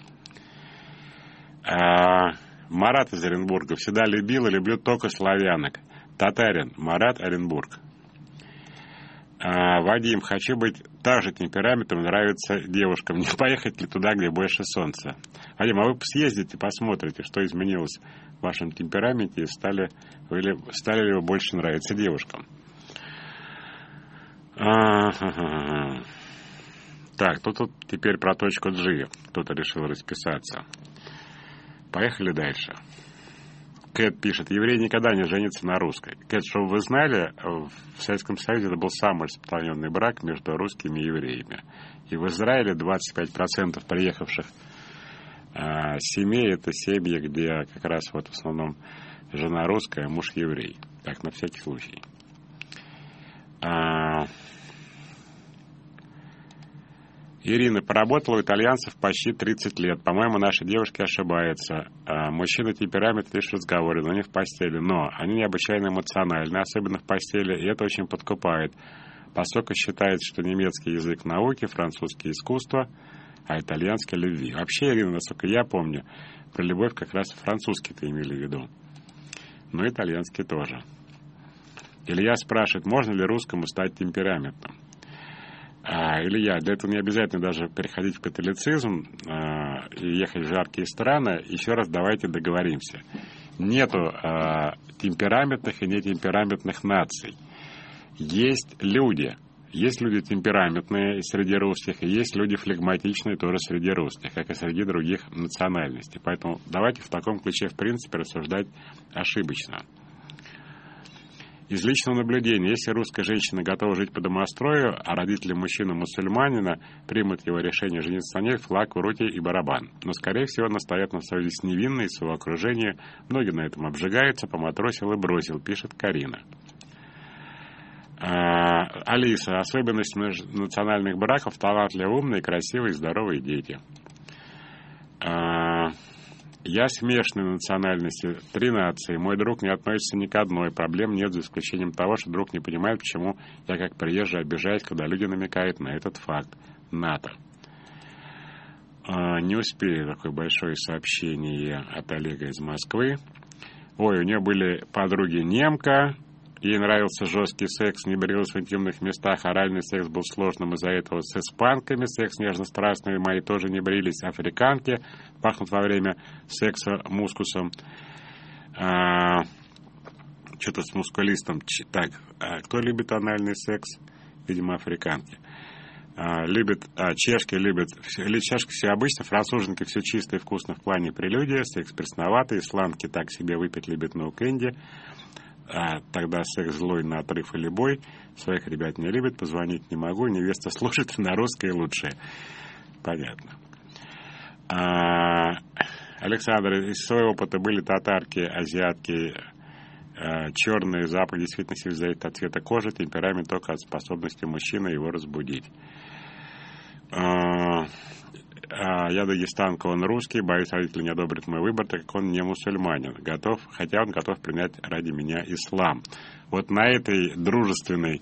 Марат из Оренбурга. Всегда любил и люблю только славянок. Татарин. Марат, Оренбург. Вадим, хочу быть также темпераментом, нравится девушкам. Не поехать ли туда, где больше солнца? Вадим, а вы съездите, посмотрите, что изменилось в вашем темпераменте, и стали ли вы больше нравиться девушкам? Так, тут теперь про точку G. Кто-то решил расписаться. Поехали дальше. Кэт пишет, евреи никогда не женятся на русской. Кэт, чтобы вы знали, в Советском Союзе это был самый распространенный брак между русскими и евреями. И в Израиле 25% приехавших семей — это семьи, где как раз вот в основном жена русская, муж еврей. Так, на всякий случай. Ирина, поработала у итальянцев почти 30 лет. По-моему, наши девушки ошибаются. Мужчина темперамент лишь в разговоре, но не в постели. Но они необычайно эмоциональны, особенно в постели, и это очень подкупает. Поскольку считается, что немецкий язык науки, французский искусство, а итальянский любви. Вообще, Ирина, насколько я помню, про любовь как раз французский-то имели в виду. Но итальянский тоже. Илья спрашивает, можно ли русскому стать темпераментным? Илья, для этого не обязательно даже переходить в католицизм и ехать в жаркие страны. Еще раз давайте договоримся. Нету темпераментных и нетемпераментных наций. Есть люди темпераментные среди русских, и есть люди флегматичные тоже среди русских, как и среди других национальностей. Поэтому давайте в таком ключе, в принципе, рассуждать ошибочно. Из личного наблюдения, если русская женщина готова жить по домострою, а родители мужчины-мусульманина примут его решение жениться на ней, флаг в руки и барабан. Но, скорее всего, настоят на союзе с невинной, из своего окружения. Многие на этом обжигаются, поматросил и бросил, пишет Карина. Алиса, особенность национальных браков — талантливые, умные, красивые, здоровые дети. Я смешанной национальности, 3 нации. Мой друг не относится ни к одной. Проблем нет, за исключением того, что друг не понимает, почему я как приезжий обижаюсь, когда люди намекают на этот факт. НАТО. Не успели такое большое сообщение от Олега из Москвы. Ой, у нее были подруги немка. Ей нравился жесткий секс, не брилась в интимных местах. Оральный секс был сложным из-за этого. С испанками секс нежно-страстный. Мои тоже не брились. Африканки пахнут во время секса мускусом. Что-то с мускулистом. Так, кто любит анальный секс? Видимо, африканки. Чешки любят. Чешки все обычно. Француженки все чисто и вкусно в плане прелюдия. Секс пресноватый. Исламки так себе выпить любят на уикенде. Тогда секс злой на отрыв или бой. Своих ребят не любит, позвонить не могу. Невеста слушает на русское лучшее. Понятно. Александр, из своего опыта были татарки, азиатки, черные, запах действительно сильно зависит от цвета кожи, темперамент только от способности мужчины его разбудить. Я дагестанка, он русский, боюсь, родители не одобрят мой выбор, так как он не мусульманин, хотя он готов принять ради меня ислам. Вот на этой дружественной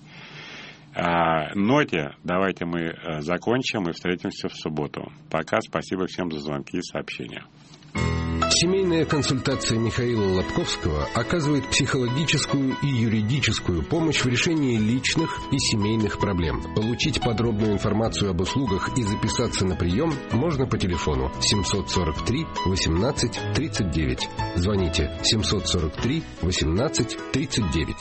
ноте давайте мы закончим и встретимся в субботу. Пока, спасибо всем за звонки и сообщения. Семейная консультация Михаила Лобковского оказывает психологическую и юридическую помощь в решении личных и семейных проблем. Получить подробную информацию об услугах и записаться на прием можно по телефону 743 18 39. Звоните 743 18 39.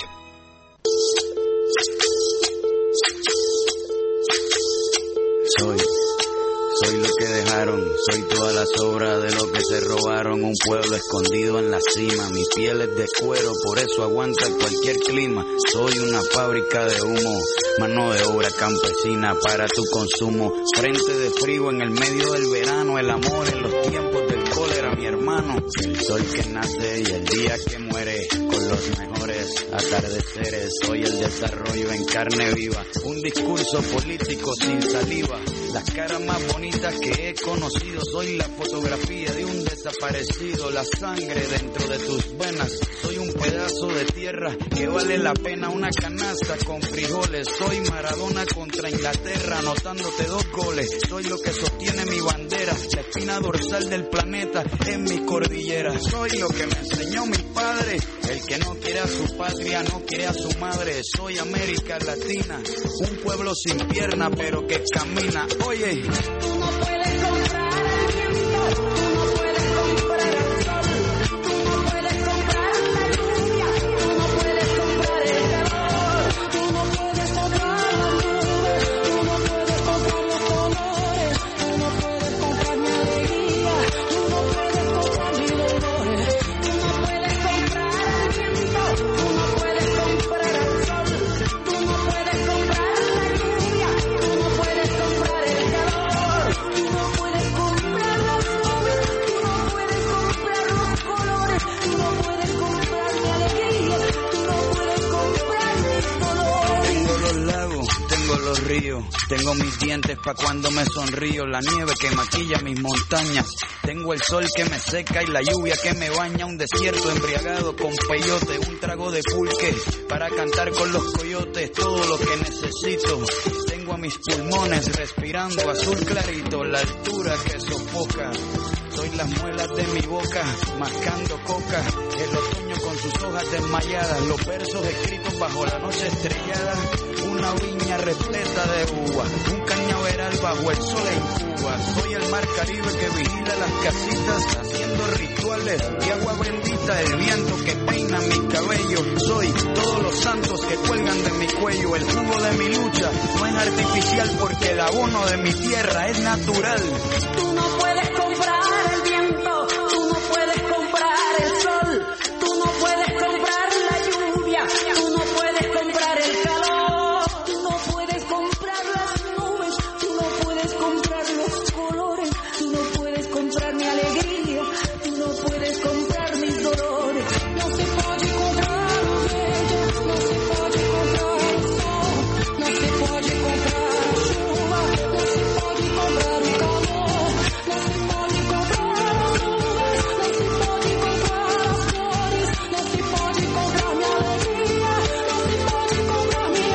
soy lo que dejaron, soy toda la sobra de lo que se robaron. Un pueblo escondido en la cima, mi piel es de cuero, por eso aguanta cualquier clima. Soy una fábrica de humo, mano de obra campesina para tu consumo. Frente de frío en el medio del verano, el amor en los tiempos del cólera, mi hermano. El sol que nace y el día que muere, con los mejores atardeceres. Soy el desarrollo en carne viva, un discurso político sin saliva. Las caras más bonitas que he conocido, soy la fotografía de un desaparecido. La sangre dentro de tus venas, soy un pedazo de tierra que vale la pena una canasta con frijoles. Soy Maradona contra Inglaterra, anotándote 2 goles. Soy lo que sostiene mi bandera, la espina dorsal del planeta en mi cordillera. Soy lo que me enseñó mi padre, el que no quiere a su patria, no quiere a su madre. Soy América Latina, un pueblo sin pierna pero que camina. Oye, tú no puedes comprar el viento, tú no puedes comprar el sol, tú no puedes comprar la lluvia, tú no puedes comprar el calor, tú no puedes comprar las nubes, tú no puedes comprar los colores, tú no puedes comprar mi alegría, tú no puedes comprar mis dolores, tú no puedes comprar el viento, tú no puedes comprar el sol, tú no puedes comprar la lluvia, tú no puedes comprar el calor, tú no puedes comprar las nubes, tú no puedes comprar los colores, tú no puedes comprar mi alegría, tú no puedes comprar mis dolores. tengo los lagos, tengo los ríos, tengo mis dientes pa' cuando me sonrío, la nieve que maquilla mis montañas, tengo el sol que me seca y la lluvia que me baña, un desierto embriagado con peyote, un trago de pulque para cantar con los coyotes, todo lo que necesito. Tengo a mis pulmones respirando azul clarito, la altura que sofoca. Soy las muelas de mi boca, mascando coca, el otoño con sus hojas desmayadas, los versos escritos bajo la noche estrellada, una viña repleta de uvas, un cañaveral bajo el sol en Cuba. Soy el mar Caribe que vigila las casitas, haciendo rituales de agua bendita, el viento que peina mi cabello. Soy todos los santos que cuelgan de mi cuello, el jugo de mi lucha no es artificial porque el abono de mi tierra es natural. Tú no puedes comprar el viento, tú no puedes comprar el sol, tú no puedes comprar la lluvia, tú no puedes comprar el calor, tú no puedes comprar las nubes, tú no puedes comprar los colores, tú no puedes comprar mi alegría, tú no puedes comprar mis dolores. No se puede comprar o verde, no se puede comprar el sol, no se puede comprar la chuva, no se puede comprar el calor, no se puede comprar las nubes, no se puede comprar las flores, no se puede comprar mi alegría, no se puede comprar mi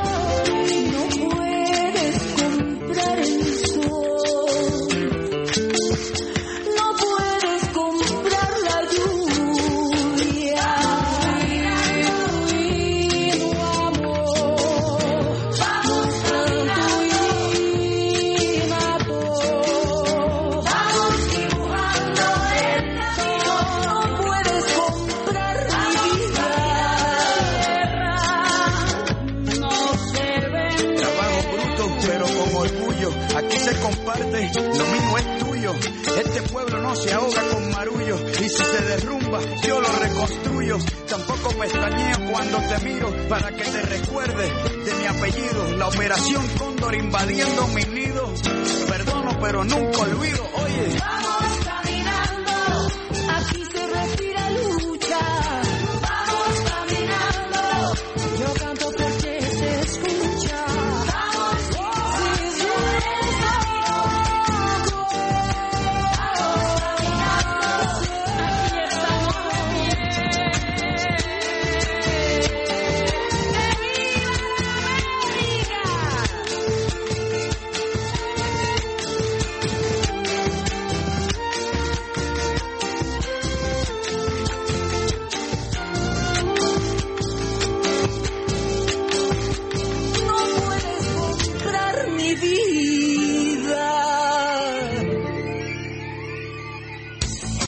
amor. No puedes comprar el sol, no puedes comprar la lluvia, mi amor, vamos tanto y mato, vamos dibujando el sol, no puedes comprar mi vida, no se vende. Trabajo bruto pero con orgullo, aquí se comparte, lo mío es tuyo. Este pueblo no se ahoga con marullo, y si se derrumba yo lo reconstruyo. Tampoco pestañeo cuando te miro para que te recuerdes de mi apellido. La operación Cóndor invadiendo mi nido, perdono pero nunca olvido. Oye, Vamos